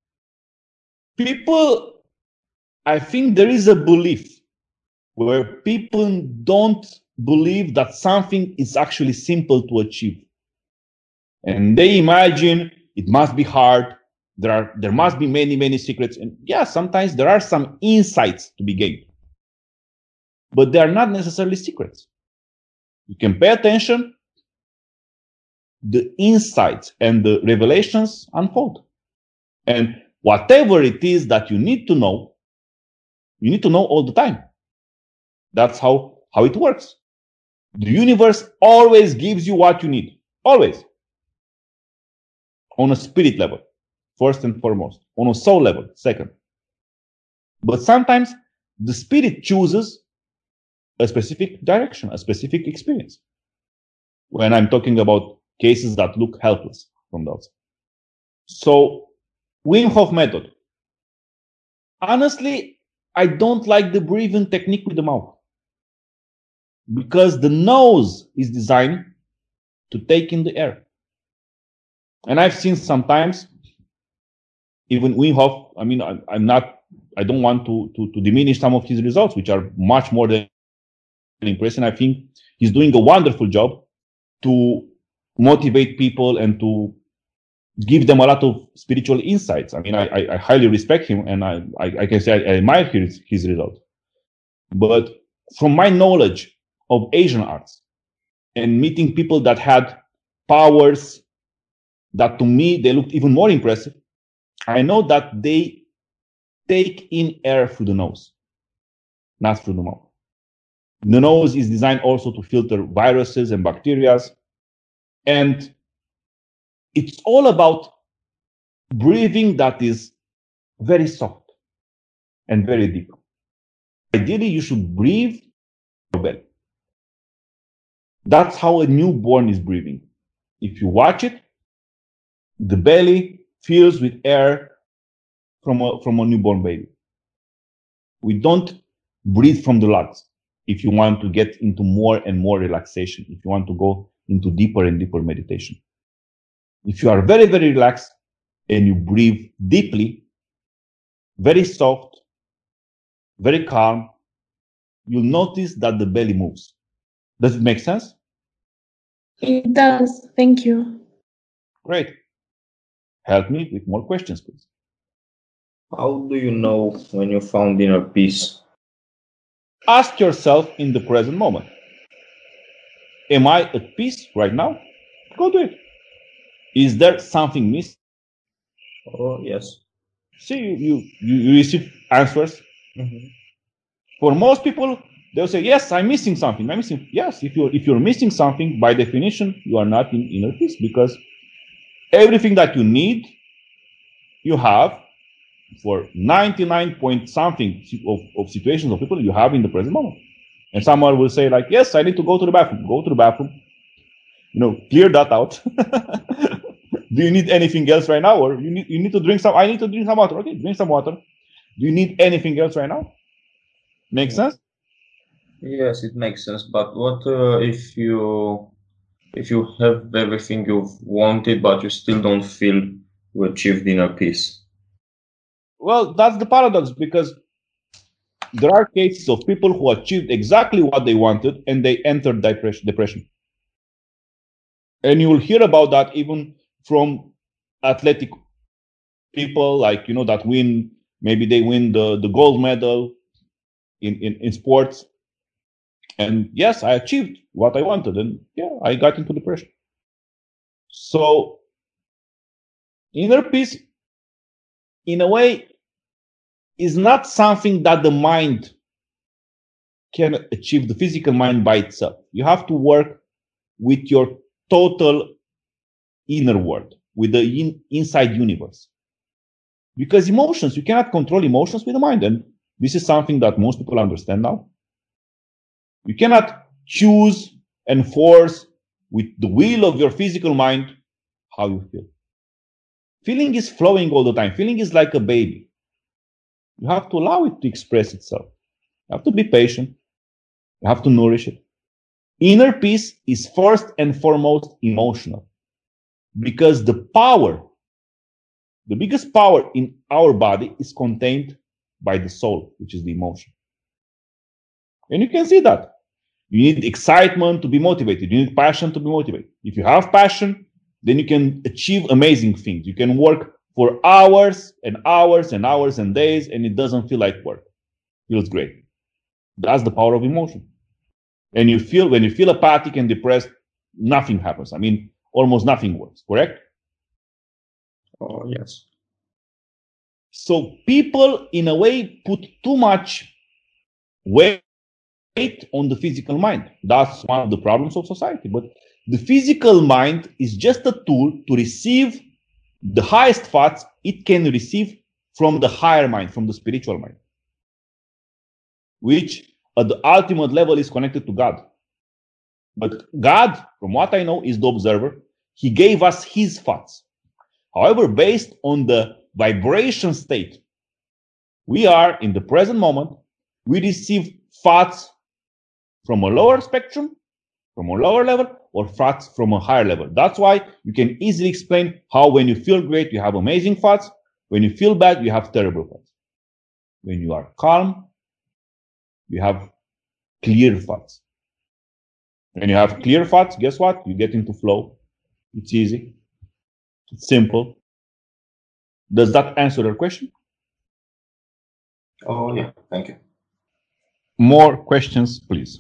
people, I think there is a belief where people don't believe that something is actually simple to achieve. And they imagine it must be hard. There are, there must be many, many secrets. And yeah, sometimes there are some insights to be gained, but they are not necessarily secrets. You can pay attention, the insights and the revelations unfold. And whatever it is that you need to know, you need to know all the time. That's how, how it works. The universe always gives you what you need. Always. On a spirit level, first and foremost. On a soul level, second. But sometimes the spirit chooses a specific direction, a specific experience. When I'm talking about cases that look helpless from the outside. So, Wim Hof method. Honestly, I don't like the breathing technique with the mouth, because the nose is designed to take in the air. And I've seen sometimes, even Wim Hof, I mean, I, I'm not, I don't want to, to, to diminish some of his results, which are much more than impressive. I think he's doing a wonderful job to motivate people and to give them a lot of spiritual insights. I mean, I, I, I highly respect him, and I, I, I can say I, I admire his, his results. But from my knowledge of Asian arts and meeting people that had powers that to me, they looked even more impressive, I know that they take in air through the nose, not through the mouth. The nose is designed also to filter viruses and bacteria. And it's all about breathing that is very soft and very deep. Ideally, you should breathe your belly. That's how a newborn is breathing. If you watch it, the belly fills with air from a, from a newborn baby. We don't breathe from the lungs if you want to get into more and more relaxation, if you want to go into deeper and deeper meditation. If you are very, very relaxed and you breathe deeply, very soft, very calm, you'll notice that the belly moves. Does it make sense? It does. Thank you. Great. Help me with more questions, please. How do you know when you found inner peace? Ask yourself in the present moment. Am I at peace right now? Go do it. Is there something missing? Oh, yes. See, you, you, you receive answers. Mm-hmm. For most people, they'll say, yes, I'm missing something. I'm missing. Yes, if you're, if you're missing something, by definition, you are not in inner peace, because everything that you need, you have. For ninety-nine point something of, of situations of people, you have in the present moment. And someone will say, like, yes, I need to go to the bathroom. Go to the bathroom. You know, clear that out. Do you need anything else right now? Or you need, you need to drink some, I need to drink some water. Okay, drink some water. Do you need anything else right now? Make sense? Yes, it makes sense. But what uh, if you if you have everything you've wanted, but you still don't feel you achieved inner peace? Well, that's the paradox, because there are cases of people who achieved exactly what they wanted and they entered depression. And you will hear about that even from athletic people, like, you know, that win, maybe they win the, the gold medal in, in, in sports. And yes, I achieved what I wanted. And yeah, I got into depression. So inner peace, in a way, is not something that the mind can achieve, the physical mind by itself. You have to work with your total inner world, with the in, inside universe. Because emotions, you cannot control emotions with the mind. And this is something that most people understand now. You cannot choose and force with the will of your physical mind how you feel. Feeling is flowing all the time. Feeling is like a baby. You have to allow it to express itself. You have to be patient. You have to nourish it. Inner peace is first and foremost emotional, because the power, the biggest power in our body is contained by the soul, which is the emotion. And you can see that. You need excitement to be motivated. You need passion to be motivated. If you have passion, then you can achieve amazing things. You can work for hours and hours and hours and days, and it doesn't feel like work. It feels great. That's the power of emotion. And you feel, when you feel apathic and depressed, nothing happens. I mean, almost nothing works, correct? Oh, yes. So people, in a way, put too much weight on the physical mind. That's one of the problems of society. But the physical mind is just a tool to receive the highest thoughts it can receive from the higher mind, from the spiritual mind, which at the ultimate level is connected to God. But God, from what I know, is the observer. He gave us his thoughts. However, based on the vibration state we are in the present moment, we receive thoughts from a lower spectrum, from a lower level, or thoughts from a higher level. That's why you can easily explain how when you feel great, you have amazing thoughts. When you feel bad, you have terrible thoughts. When you are calm, you have clear thoughts. When you have clear thoughts, guess what? You get into flow. It's easy. It's simple. Does that answer your question? Oh, yeah. Thank you. More questions, please.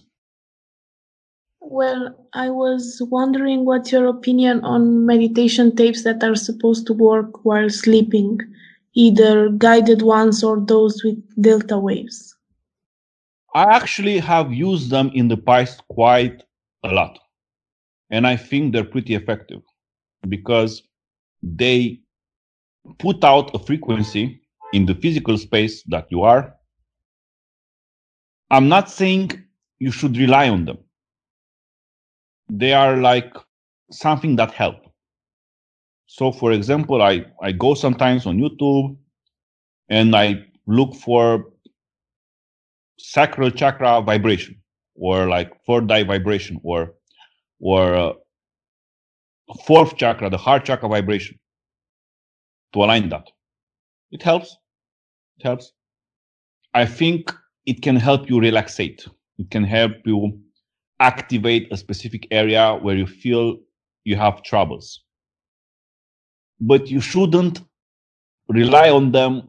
Well, I was wondering what's your opinion on meditation tapes that are supposed to work while sleeping, either guided ones or those with delta waves. I actually have used them in the past quite a lot. And I think they're pretty effective because they put out a frequency in the physical space that you are. I'm not saying you should rely on them. They are like something that help. So for example, I, I go sometimes on YouTube and I look for sacral chakra vibration or like third eye vibration or or uh, fourth chakra, the heart chakra vibration to align that. It helps. It helps. I think it can help you relaxate. It can help you activate a specific area where you feel you have troubles. But you shouldn't rely on them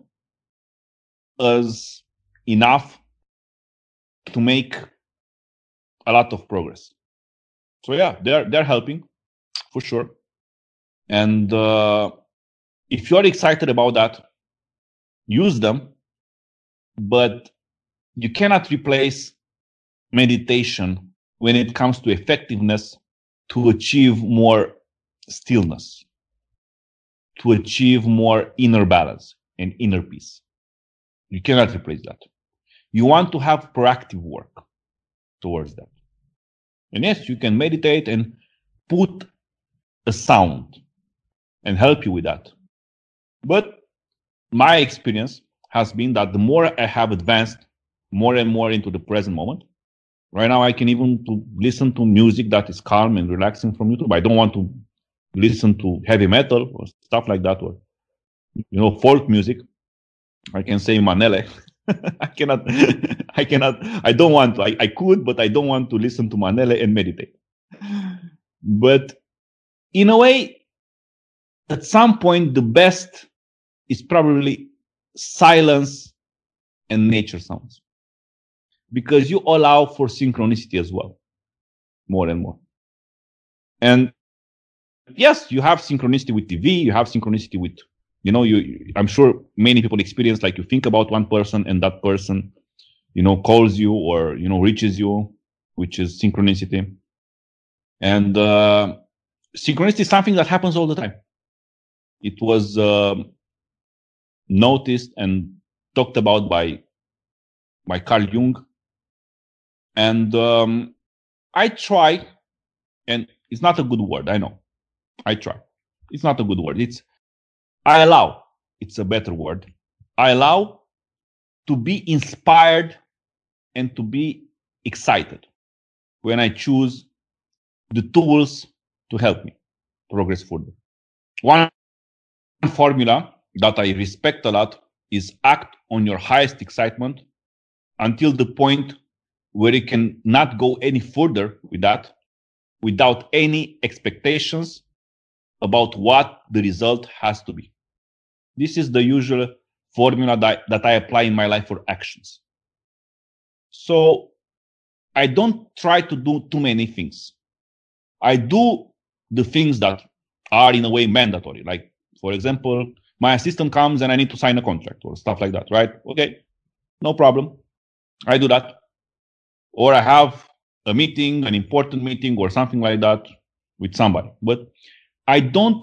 as enough to make a lot of progress. So yeah, they're they're helping for sure. And uh, if you're excited about that, use them. But you cannot replace meditation when it comes to effectiveness to achieve more stillness, to achieve more inner balance and inner peace. You cannot replace that. You want to have proactive work towards that. And yes, you can meditate and put a sound and help you with that. But my experience has been that the more I have advanced more and more into the present moment, right now I can even to listen to music that is calm and relaxing from YouTube. I don't want to listen to heavy metal or stuff like that, or you know, folk music. I can say Manele. I cannot, I cannot, I don't want to. I, I could, but I don't want to listen to Manele and meditate. But in a way, at some point, the best is probably silence and nature sounds, because you allow for synchronicity as well, more and more. And yes, you have synchronicity with T V, you have synchronicity with, you know, you, I'm sure many people experience, like you think about one person and that person, you know, calls you or, you know, reaches you, which is synchronicity. And uh, synchronicity is something that happens all the time. It was uh, noticed and talked about by, by Carl Jung. And um, I try, and it's not a good word, I know. I try. It's not a good word. It's, I allow, it's a better word. I allow to be inspired and to be excited when I choose the tools to help me progress further. One formula that I respect a lot is act on your highest excitement until the point where you can not go any further with that without any expectations about what the result has to be. This is the usual formula that, that I apply in my life for actions. So I don't try to do too many things. I do the things that are in a way mandatory. Like, for example, my assistant comes and I need to sign a contract or stuff like that, right? Okay, no problem. I do that. Or I have a meeting, an important meeting or something like that with somebody. But I don't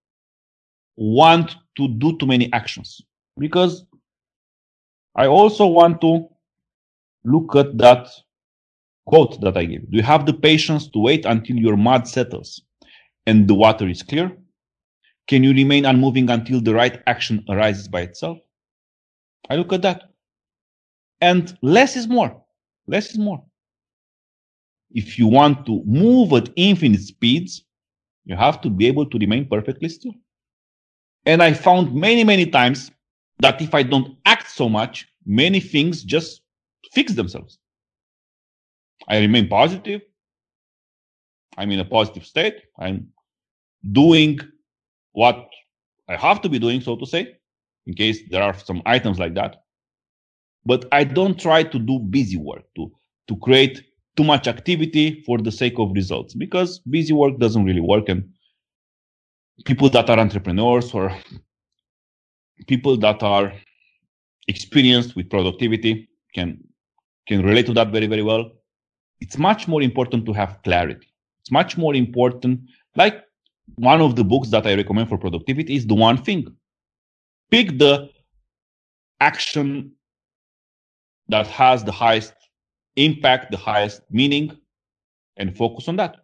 want to do too many actions because I also want to look at that quote that I gave. Do you have the patience to wait until your mud settles and the water is clear? Can you remain unmoving until the right action arises by itself? I look at that. And less is more. Less is more. if you want to move at infinite speeds, you have to be able to remain perfectly still. And I found many, many times that if I don't act so much, many things just fix themselves. I remain positive. I'm in a positive state. I'm doing what I have to be doing, so to say, in case there are some items like that. But I don't try to do busy work, to, to create too much activity for the sake of results, because busy work doesn't really work. And people that are entrepreneurs or people that are experienced with productivity can, can relate to that very, very well. It's much more important to have clarity. It's much more important, like one of the books that I recommend for productivity is The One Thing. Pick the action that has the highest impact, the highest meaning, and focus on that.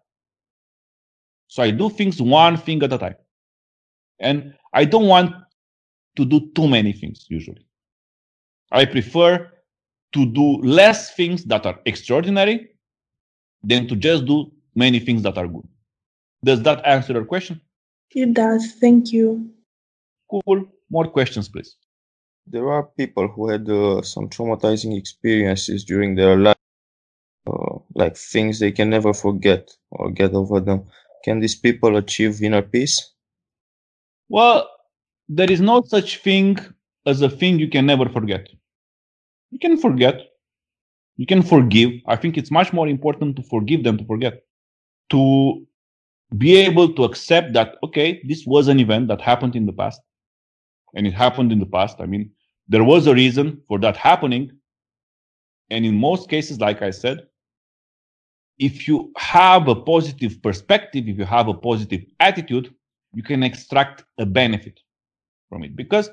So I do things one thing at a time. And I don't want to do too many things usually. I prefer to do less things that are extraordinary than to just do many things that are good. Does that answer your question? It does. Thank you. Cool. More questions, please. There are people who had uh, some traumatizing experiences during their life, uh, like things they can never forget or get over them. Can these people achieve inner peace? Well, there is no such thing as a thing you can never forget. You can forget. You can forgive. I think it's much more important to forgive than to forget. To be able to accept that, okay, this was an event that happened in the past. And it happened in the past. I mean, there was a reason for that happening. And in most cases, like I said, if you have a positive perspective, if you have a positive attitude, you can extract a benefit from it. Because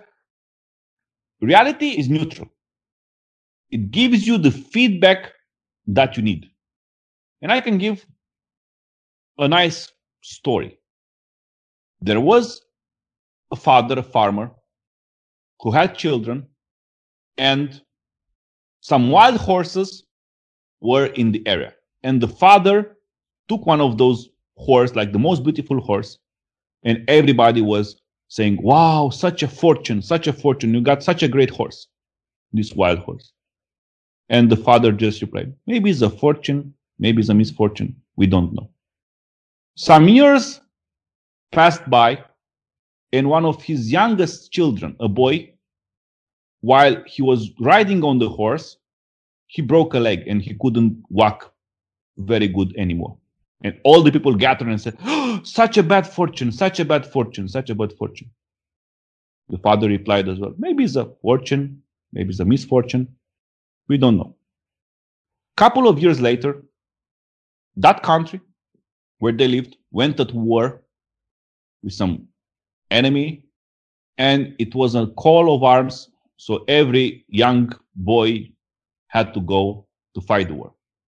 reality is neutral. It gives you the feedback that you need. And I can give a nice story. There was a father, a farmer, who had children, and some wild horses were in the area. And the father took one of those horses, like the most beautiful horse, and everybody was saying, wow, such a fortune, such a fortune. You got such a great horse, this wild horse. And the father just replied, maybe it's a fortune, maybe it's a misfortune. We don't know. Some years passed by, and one of his youngest children, a boy, while he was riding on the horse, he broke a leg and he couldn't walk very good anymore. And all the people gathered and said, oh, such a bad fortune, such a bad fortune, such a bad fortune. The father replied as well, maybe it's a fortune, maybe it's a misfortune. We don't know. Couple of years later, that country where they lived went at war with some enemy, and it was a call of arms. So every young boy had to go to fight the war.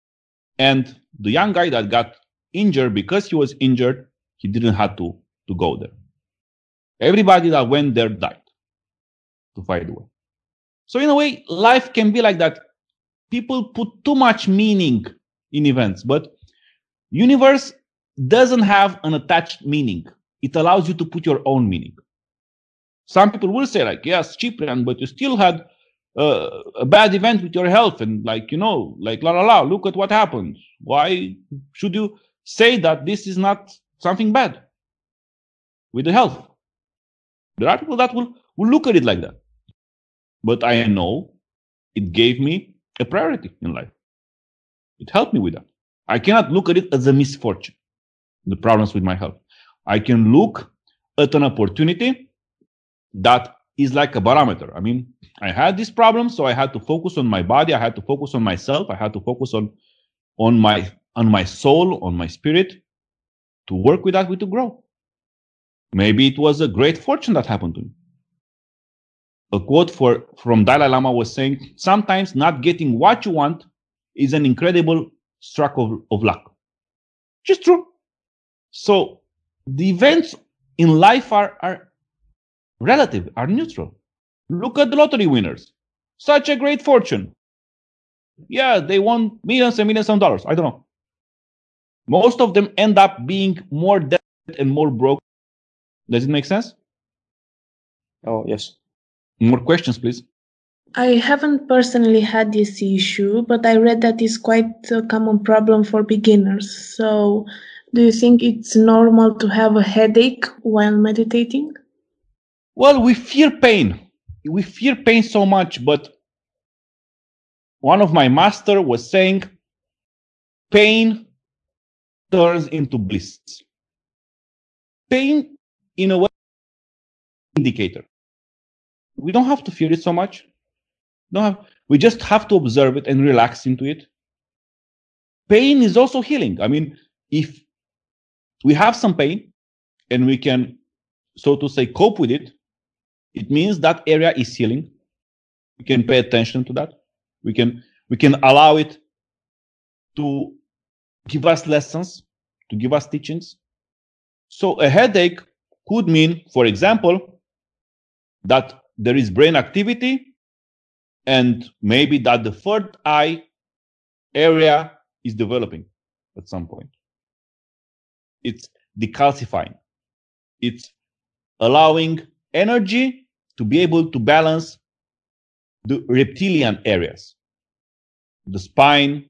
And the young guy that got injured, because he was injured, he didn't have to, to go there. Everybody that went there died to fight the war. So in a way, life can be like that. People put too much meaning in events, but universe doesn't have an attached meaning. It allows you to put your own meaning. Some people will say like, yes, Cyprian, but you still had uh, a bad event with your health. And like, you know, like, la, la, la, look at what happened. Why should you say that this is not something bad with the health? There are people that will, will look at it like that. But I know it gave me a priority in life. It helped me with that. I cannot look at it as a misfortune, the problems with my health. I can look at an opportunity that is like a barometer. I mean, I had this problem, so I had to focus on my body. I had to focus on myself. I had to focus on, on my, on my soul, on my spirit, to work with that, with to grow. Maybe it was a great fortune that happened to me. A quote for, from Dalai Lama was saying, sometimes not getting what you want is an incredible stroke of, of luck. Which is true. So the events in life are, are relative, are neutral. Look at the lottery winners. Such a great fortune. Yeah, they won millions and millions of dollars. I don't know. most of them end up being more dead and more broke. Does it make sense? Oh, yes. More questions, please. I haven't personally had this issue, but I read that it's quite a common problem for beginners. So, do you think it's normal to have a headache while meditating? Well, we fear pain. We fear pain so much, but one of my master was saying, pain turns into bliss. Pain, in a way, indicator. We don't have to fear it so much. Don't have, we just have to observe it and relax into it. Pain is also healing. I mean, if we have some pain and we can, so to say, cope with it, it means that area is healing. We can pay attention to that. We can, we can allow it to give us lessons, to give us teachings. So a headache could mean, for example, that there is brain activity and maybe that the third eye area is developing at some point. It's decalcifying. It's allowing energy to be able to balance the reptilian areas, the spine,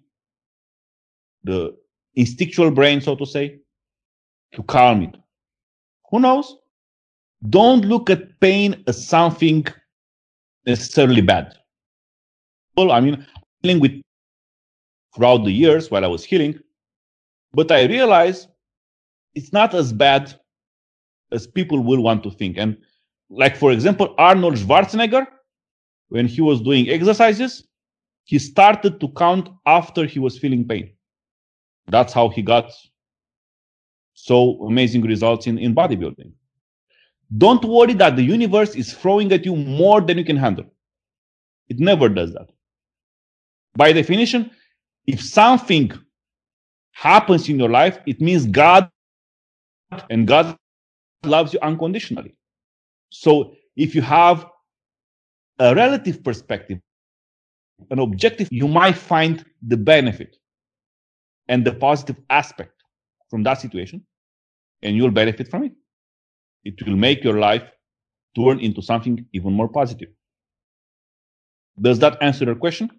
the instinctual brain, so to say, to calm it. Who knows? Don't look at pain as something necessarily bad. Well, I mean, dealing with throughout the years while I was healing, but I realized it's not as bad as people will want to think. And like, for example, Arnold Schwarzenegger, when he was doing exercises, he started to count after he was feeling pain. That's how he got so amazing results in, in bodybuilding. Don't worry that the universe is throwing at you more than you can handle. It never does that. By definition, if something happens in your life, it means God, and God loves you unconditionally. So if you have a relative perspective, an objective, you might find the benefit and the positive aspect from that situation, and you'll benefit from it. It will make your life turn into something even more positive. Does that answer your question?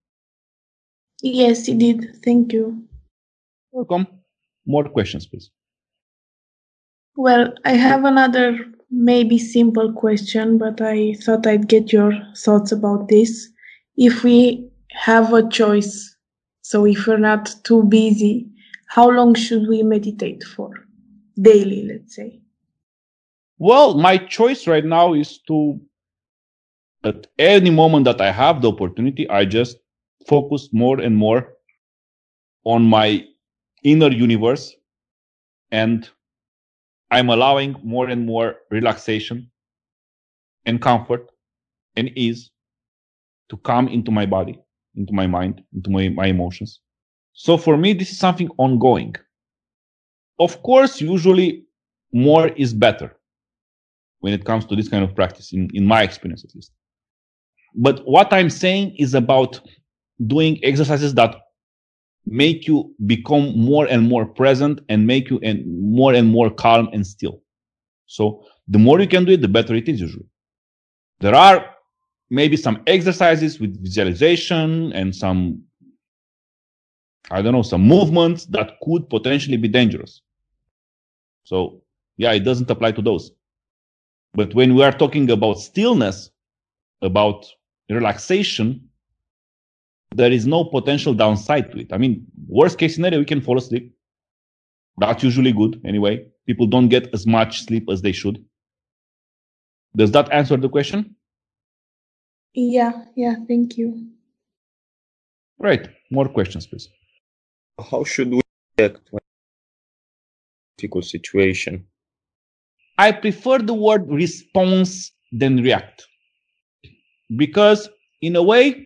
Yes, it did. Thank you. Welcome. More questions, please. Well, I have another maybe simple question, but I thought I'd get your thoughts about this. If we have a choice, so if we're not too busy, how long should we meditate for? Daily, let's say. Well, my choice right now is to, at any moment that I have the opportunity, I just focus more and more on my inner universe, and I'm allowing more and more relaxation and comfort and ease to come into my body, into my mind, into my, my emotions. So for me, this is something ongoing. Of course, usually more is better when it comes to this kind of practice, in, in my experience at least. But what I'm saying is about doing exercises that make you become more and more present and make you and more and more calm and still. So the more you can do it, the better it is usually. There are maybe some exercises with visualization and some, I don't know, some movements that could potentially be dangerous. So yeah, it doesn't apply to those. But when we are talking about stillness, about relaxation, there is no potential downside to it. I mean, worst case scenario, we can fall asleep. That's usually good anyway. People don't get as much sleep as they should. Does that answer the question? Yeah, yeah, thank you. Right. More questions, please. How should we react when in a difficult situation? I prefer the word response than react. Because in a way,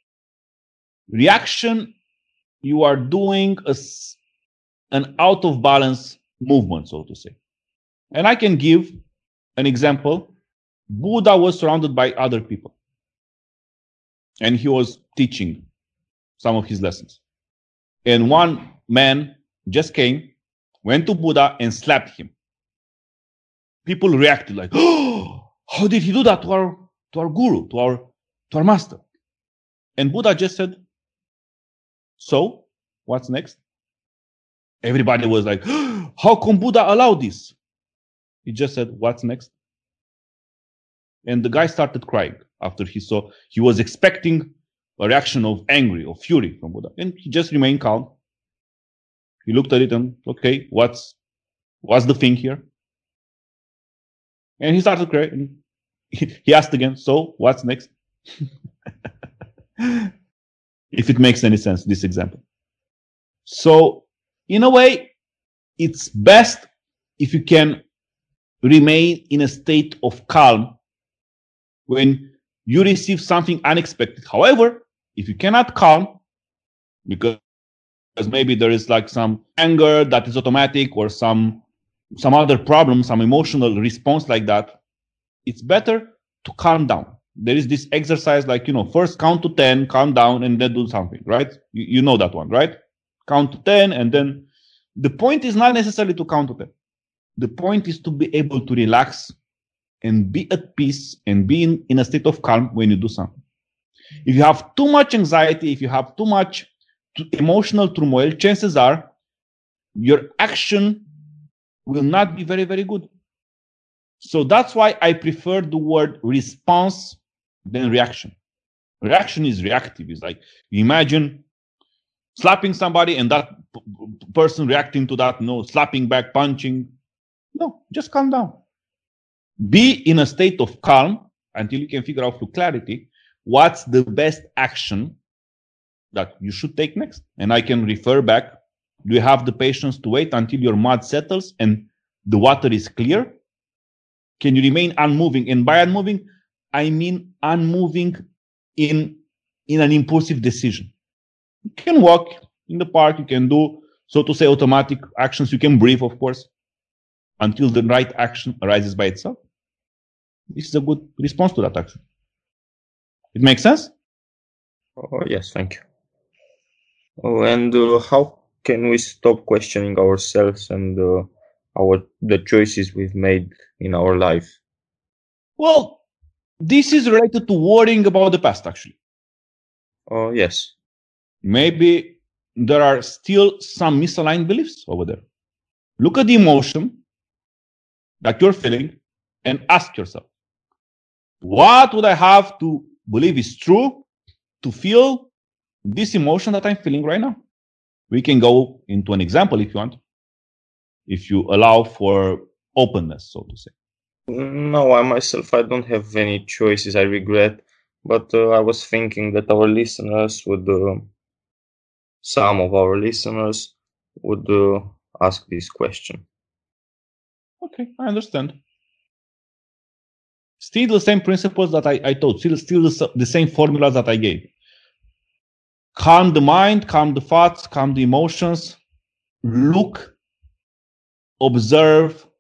reaction, you are doing a, an out of balance movement, so to say. And I can give an example. Buddha was surrounded by other people, and he was teaching some of his lessons. And one man just came, went to Buddha and slapped him. People reacted like, oh, how did he do that to our to our guru, to our to our master? And Buddha just said, so what's next? Everybody was like, oh, how come Buddha allowed this? He just said, what's next? And the guy started crying after he saw, he was expecting a reaction of angry or fury from Buddha. And he just remained calm. He looked at it and, okay, what's, what's the thing here? And he started crying. He asked again, so what's next? If it makes any sense, this example. So, in a way, it's best if you can remain in a state of calm when you receive something unexpected. However, if you cannot calm, because maybe there is like some anger that is automatic or some some other problem, some emotional response like that, it's better to calm down. There is this exercise like, you know, first count to ten, calm down, and then do something, right? You, you know that one, right? Count to ten, and then the point is not necessarily to count to ten. The point is to be able to relax and be at peace and be in, in a state of calm when you do something. If you have too much anxiety, if you have too much emotional turmoil, chances are your action will not be very, very good. So that's why I prefer the word response than reaction. Reaction is reactive. It's like, you imagine slapping somebody and that p- person reacting to that, no, slapping back, punching. No, just calm down. Be in a state of calm until you can figure out through clarity what's the best action that you should take next. And I can refer back. Do you have the patience to wait until your mud settles and the water is clear? Can you remain unmoving? And by unmoving, I mean unmoving in, in an impulsive decision. You can walk in the park. You can do, so to say, automatic actions. You can breathe, of course, until the right action arises by itself. This is a good response to that action. It makes sense? Oh, yes, thank you. Oh, and uh, how can we stop questioning ourselves and uh, our the choices we've made in our life? Well, this is related to worrying about the past, actually. Oh, yes. Maybe there are still some misaligned beliefs over there. Look at the emotion that you're feeling and ask yourself, what would I have to believe is true to feel this emotion that I'm feeling right now? We can go into an example if you want, if you allow for openness, so to say. No, I myself, I don't have any choices I regret, but uh, I was thinking that our listeners would, uh, some of our listeners would uh, ask this question. Okay, I understand. Still the same principles that I, I taught, still, still the, the same formulas that I gave. Calm the mind, calm the thoughts, calm the emotions, look, observe,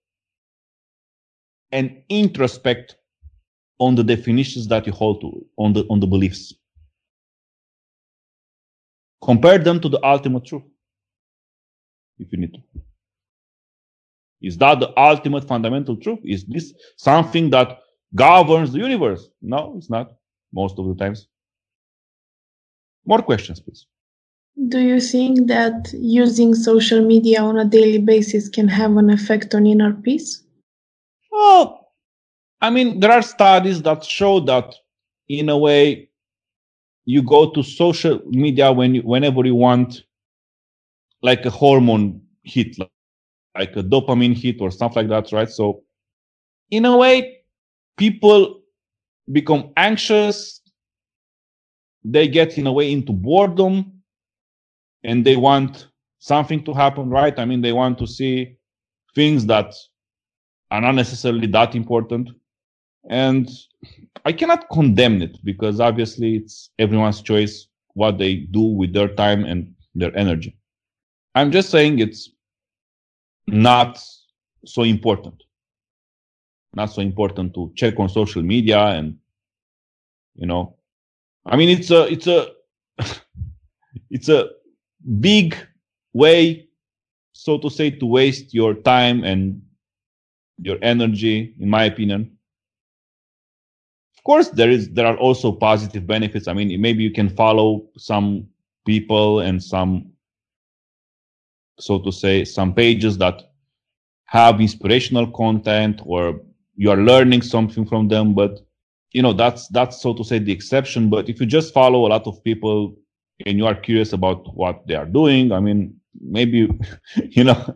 and introspect on the definitions that you hold to, on the, on the beliefs. Compare them to the ultimate truth, if you need to. Is that the ultimate fundamental truth? Is this something that governs the universe? No, it's not, most of the times. More questions, please. Do you think that using social media on a daily basis can have an effect on inner peace? Well, I mean, there are studies that show that, in a way, you go to social media when you, whenever you want, like a hormone hit, like, like a dopamine hit or stuff like that, right? So, in a way, people become anxious. They get, in a way, into boredom, and they want something to happen, right? I mean, they want to see things that are not necessarily that important. And I cannot condemn it, because obviously it's everyone's choice what they do with their time and their energy. I'm just saying it's not so important. Not so important to check on social media and, you know, I mean, it's a, it's a, it's a big way so to say, to waste your time and your energy, in my opinion. Of course, there is there are also positive benefits. I mean, maybe you can follow some people and some, so to say, some pages that have inspirational content, or you are learning something from them. But you know, that's that's so to say the exception. But if you just follow a lot of people and you are curious about what they are doing, I mean, maybe you know,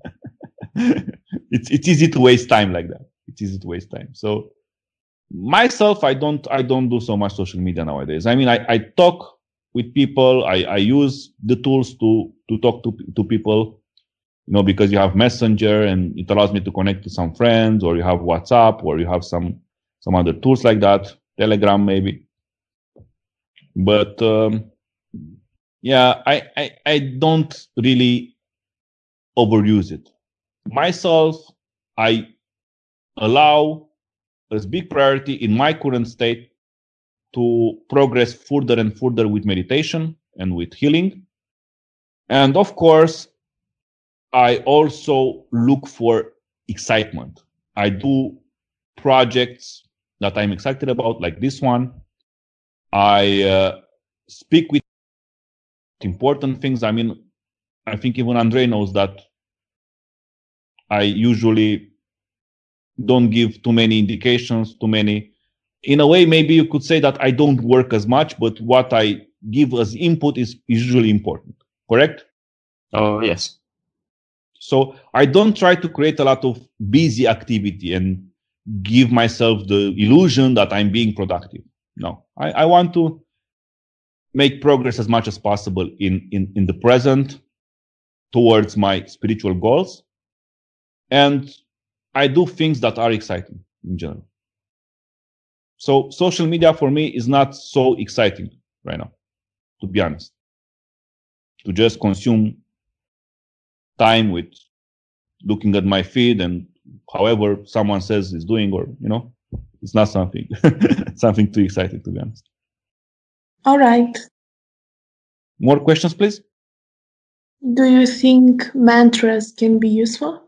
it's it's easy to waste time like that. It's easy to waste time. So myself, I don't I don't do so much social media nowadays. I mean, I, I talk with people. I, I use the tools to to talk to to people. You know, because you have Messenger and it allows me to connect to some friends, or you have WhatsApp, or you have some some other tools like that, Telegram maybe. But um, yeah, I, I I don't really overuse it. Myself, I allow as big priority in my current state to progress further and further with meditation and with healing. And of course, I also look for excitement. I do projects that I'm excited about, like this one. I uh, speak with important things. I mean, I think even Andrei knows that I usually don't give too many indications, too many. In a way, maybe you could say that I don't work as much, but what I give as input is usually important. Correct? Oh, yes. So I don't try to create a lot of busy activity and give myself the illusion that I'm being productive. No, I, I want to make progress as much as possible in, in, in the present towards my spiritual goals. And I do things that are exciting in general. So social media for me is not so exciting right now, to be honest. To just consume time with looking at my feed and however someone says is doing, or, you know, it's not something, something too exciting, to be honest. All right. More questions, please? Do you think mantras can be useful?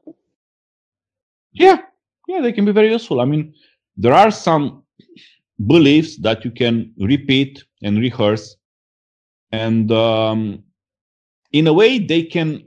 Yeah, yeah, they can be very useful. I mean, there are some beliefs that you can repeat and rehearse, and um, in a way, they can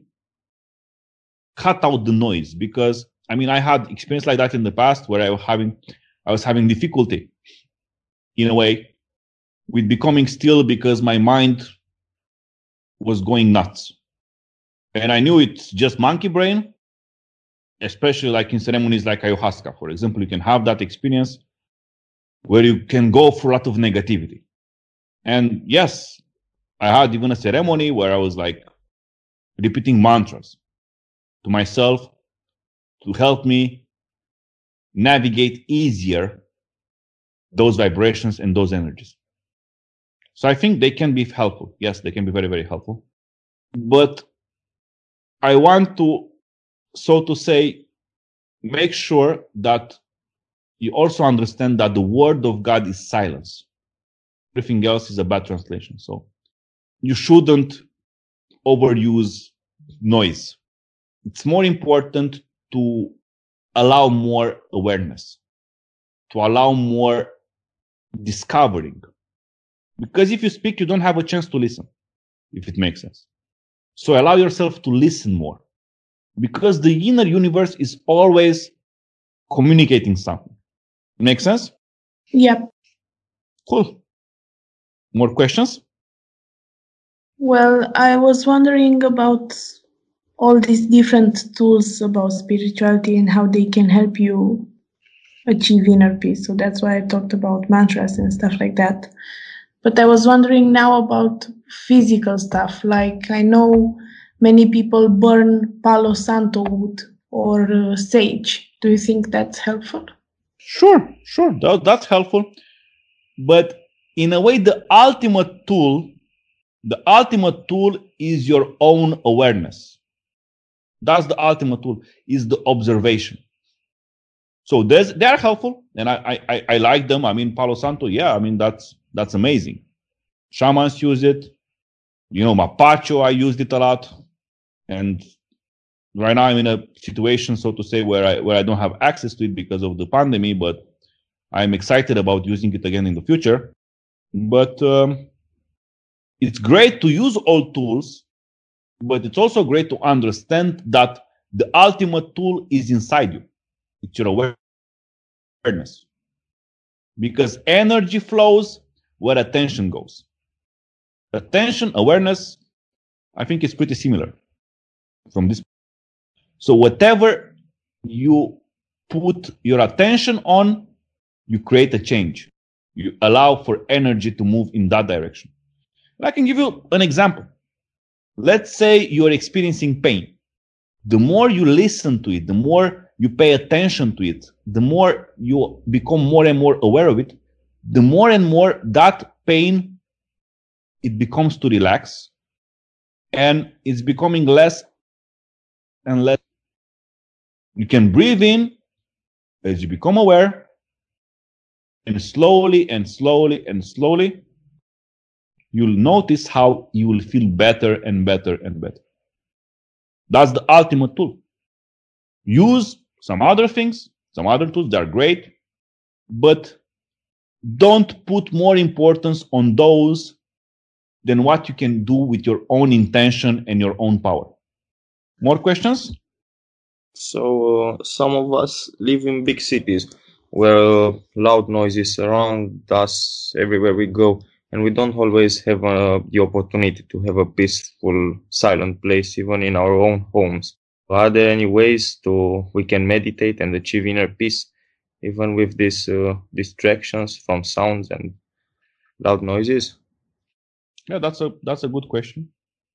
cut out the noise. Because I mean, I had experience like that in the past, where I was having, I was having difficulty, in a way, with becoming still, because my mind was going nuts, and I knew it's just monkey brain. Especially like in ceremonies like ayahuasca, for example, you can have that experience where you can go for a lot of negativity. And yes, I had even a ceremony where I was like repeating mantras to myself to help me navigate easier those vibrations and those energies. So I think they can be helpful. Yes, they can be very, very helpful. But I want to, so to say, make sure that you also understand that the word of God is silence. Everything else is a bad translation. So you shouldn't overuse noise. It's more important to allow more awareness, to allow more discovering. Because if you speak, you don't have a chance to listen, if it makes sense. So allow yourself to listen more. Because the inner universe is always communicating something. Make sense? Yep. Cool. More questions? Well, I was wondering about all these different tools about spirituality and how they can help you achieve inner peace. So that's why I talked about mantras and stuff like that. But I was wondering now about physical stuff. Like I know many people burn Palo Santo wood or uh, sage. Do you think that's helpful? Sure, sure. That, that's helpful. But in a way, the ultimate tool, the ultimate tool is your own awareness. That's the ultimate tool, is the observation. So there's, they are helpful, and I, I, I like them. I mean, Palo Santo, yeah, I mean, that's, that's amazing. Shamans use it. You know, Mapacho, I used it a lot. And right now I'm in a situation, so to say, where I where I don't have access to it because of the pandemic, but I'm excited about using it again in the future. But um, it's great to use all tools, but it's also great to understand that the ultimate tool is inside you. It's your awareness. Because energy flows where attention goes. Attention, awareness, I think it's pretty similar from this. So whatever you put your attention on, you create a change. You allow for energy to move in that direction. I can give you an example. Let's say you're experiencing pain. The more you listen to it, the more you pay attention to it, the more you become more and more aware of it, the more and more that pain, it becomes to relax, and it's becoming less and less. You can breathe in as you become aware, and slowly and slowly and slowly, you'll notice how you will feel better and better and better. That's the ultimate tool. Use some other things, some other tools that are great, but don't put more importance on those than what you can do with your own intention and your own power. More questions? So uh, some of us live in big cities where uh, loud noises surround us everywhere we go, and we don't always have uh, the opportunity to have a peaceful, silent place, even in our own homes. Are there any ways to we can meditate and achieve inner peace, even with these uh, distractions from sounds and loud noises? Yeah, that's a that's a good question.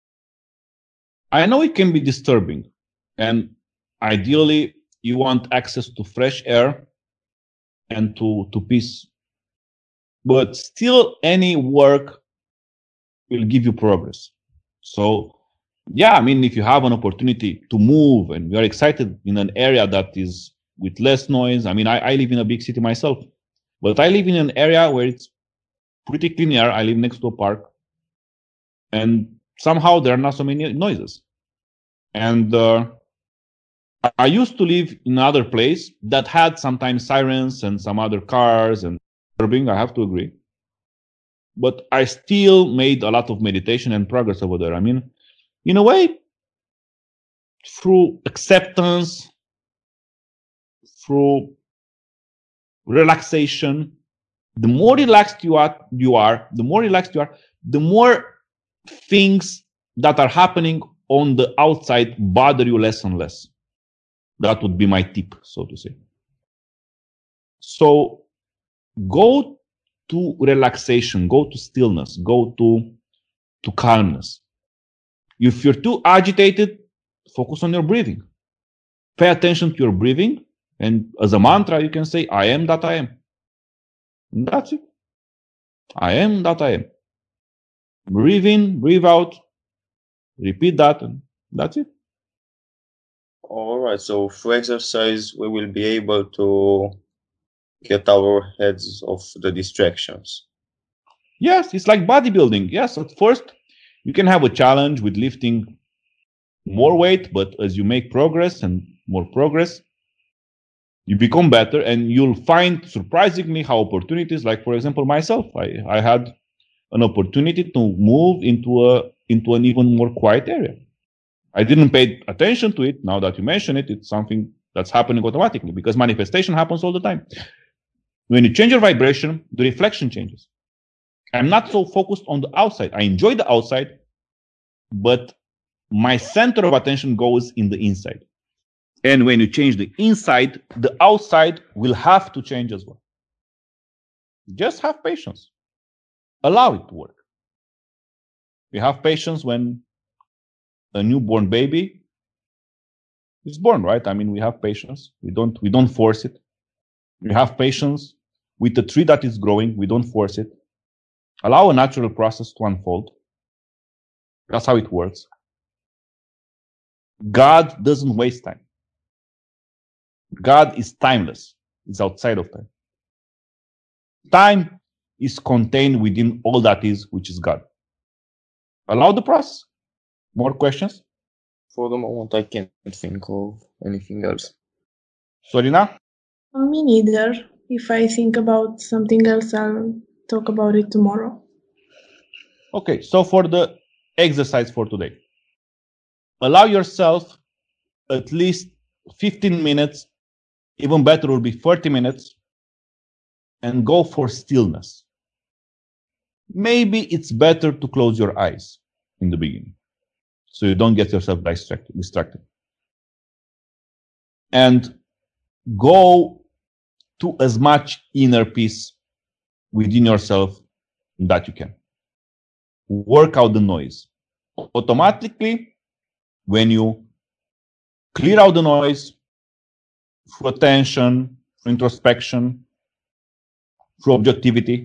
I know it can be disturbing, and ideally you want access to fresh air and to, to peace. But still, any work will give you progress. So, yeah, I mean, if you have an opportunity to move and you're excited in an area that is with less noise, I mean, I, I live in a big city myself, but I live in an area where it's pretty clean air. I live next to a park, and somehow there are not so many noises. And uh, I used to live in another place that had sometimes sirens and some other cars and disturbing, I have to agree. But I still made a lot of meditation and progress over there. I mean, in a way, through acceptance, through relaxation, the more relaxed you are, you are, the more relaxed you are, the more things that are happening on the outside bother you less and less. That would be my tip, so to say. So go to relaxation, go to stillness, go to, to calmness. If you're too agitated, focus on your breathing. Pay attention to your breathing, and as a mantra, you can say, I am that I am. And that's it. I am that I am. Breathe in, breathe out, repeat that, and that's it. All right. So through exercise, we will be able to get our heads off the distractions. Yes, it's like bodybuilding. Yes, at first you can have a challenge with lifting more weight, but as you make progress and more progress, you become better, and you'll find surprisingly how opportunities, like for example myself, I, I had an opportunity to move into a into an even more quiet area. I didn't pay attention to it. Now that you mention it, it's something that's happening automatically because manifestation happens all the time. When you change your vibration, the reflection changes. I'm not so focused on the outside. I enjoy the outside, but my center of attention goes in the inside. And when you change the inside, the outside will have to change as well. Just have patience. Allow it to work. We have patience when a newborn baby is born, right? I mean, we have patience. We don't, we don't force it. We have patience with the tree that is growing. We don't force it. Allow a natural process to unfold. That's how it works. God doesn't waste time. God is timeless. It's outside of time. Time is contained within all that is, which is God. Allow the process. More questions? For the moment, I can't think of anything else. Sorina? Me neither. If I think about something else, I'll talk about it tomorrow. Okay, so for the exercise for today, allow yourself at least fifteen minutes, even better will be thirty minutes, and go for stillness. Maybe it's better to close your eyes in the beginning so you don't get yourself distracted. distracted. And go to as much inner peace within yourself that you can. Work out the noise. Automatically, when you clear out the noise through attention, through introspection, through objectivity,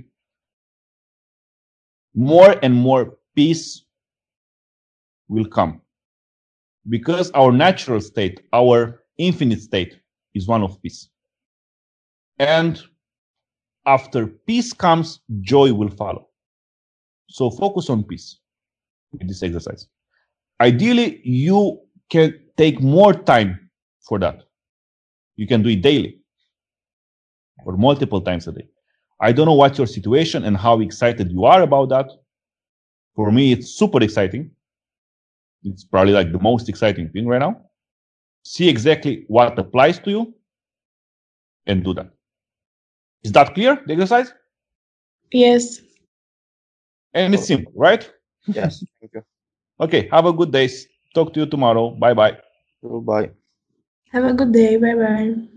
more and more peace will come. Because our natural state, our infinite state, is one of peace. And after peace comes, joy will follow. So focus on peace with this exercise. Ideally, you can take more time for that. You can do it daily or multiple times a day. I don't know what your situation and how excited you are about that. For me, it's super exciting. It's probably like the most exciting thing right now. See exactly what applies to you and do that. Is that clear, the exercise? Yes. And it's simple, right? Yes, thank you. Okay, have a good day. Talk to you tomorrow. Bye-bye. Bye. Have a good day. Bye bye.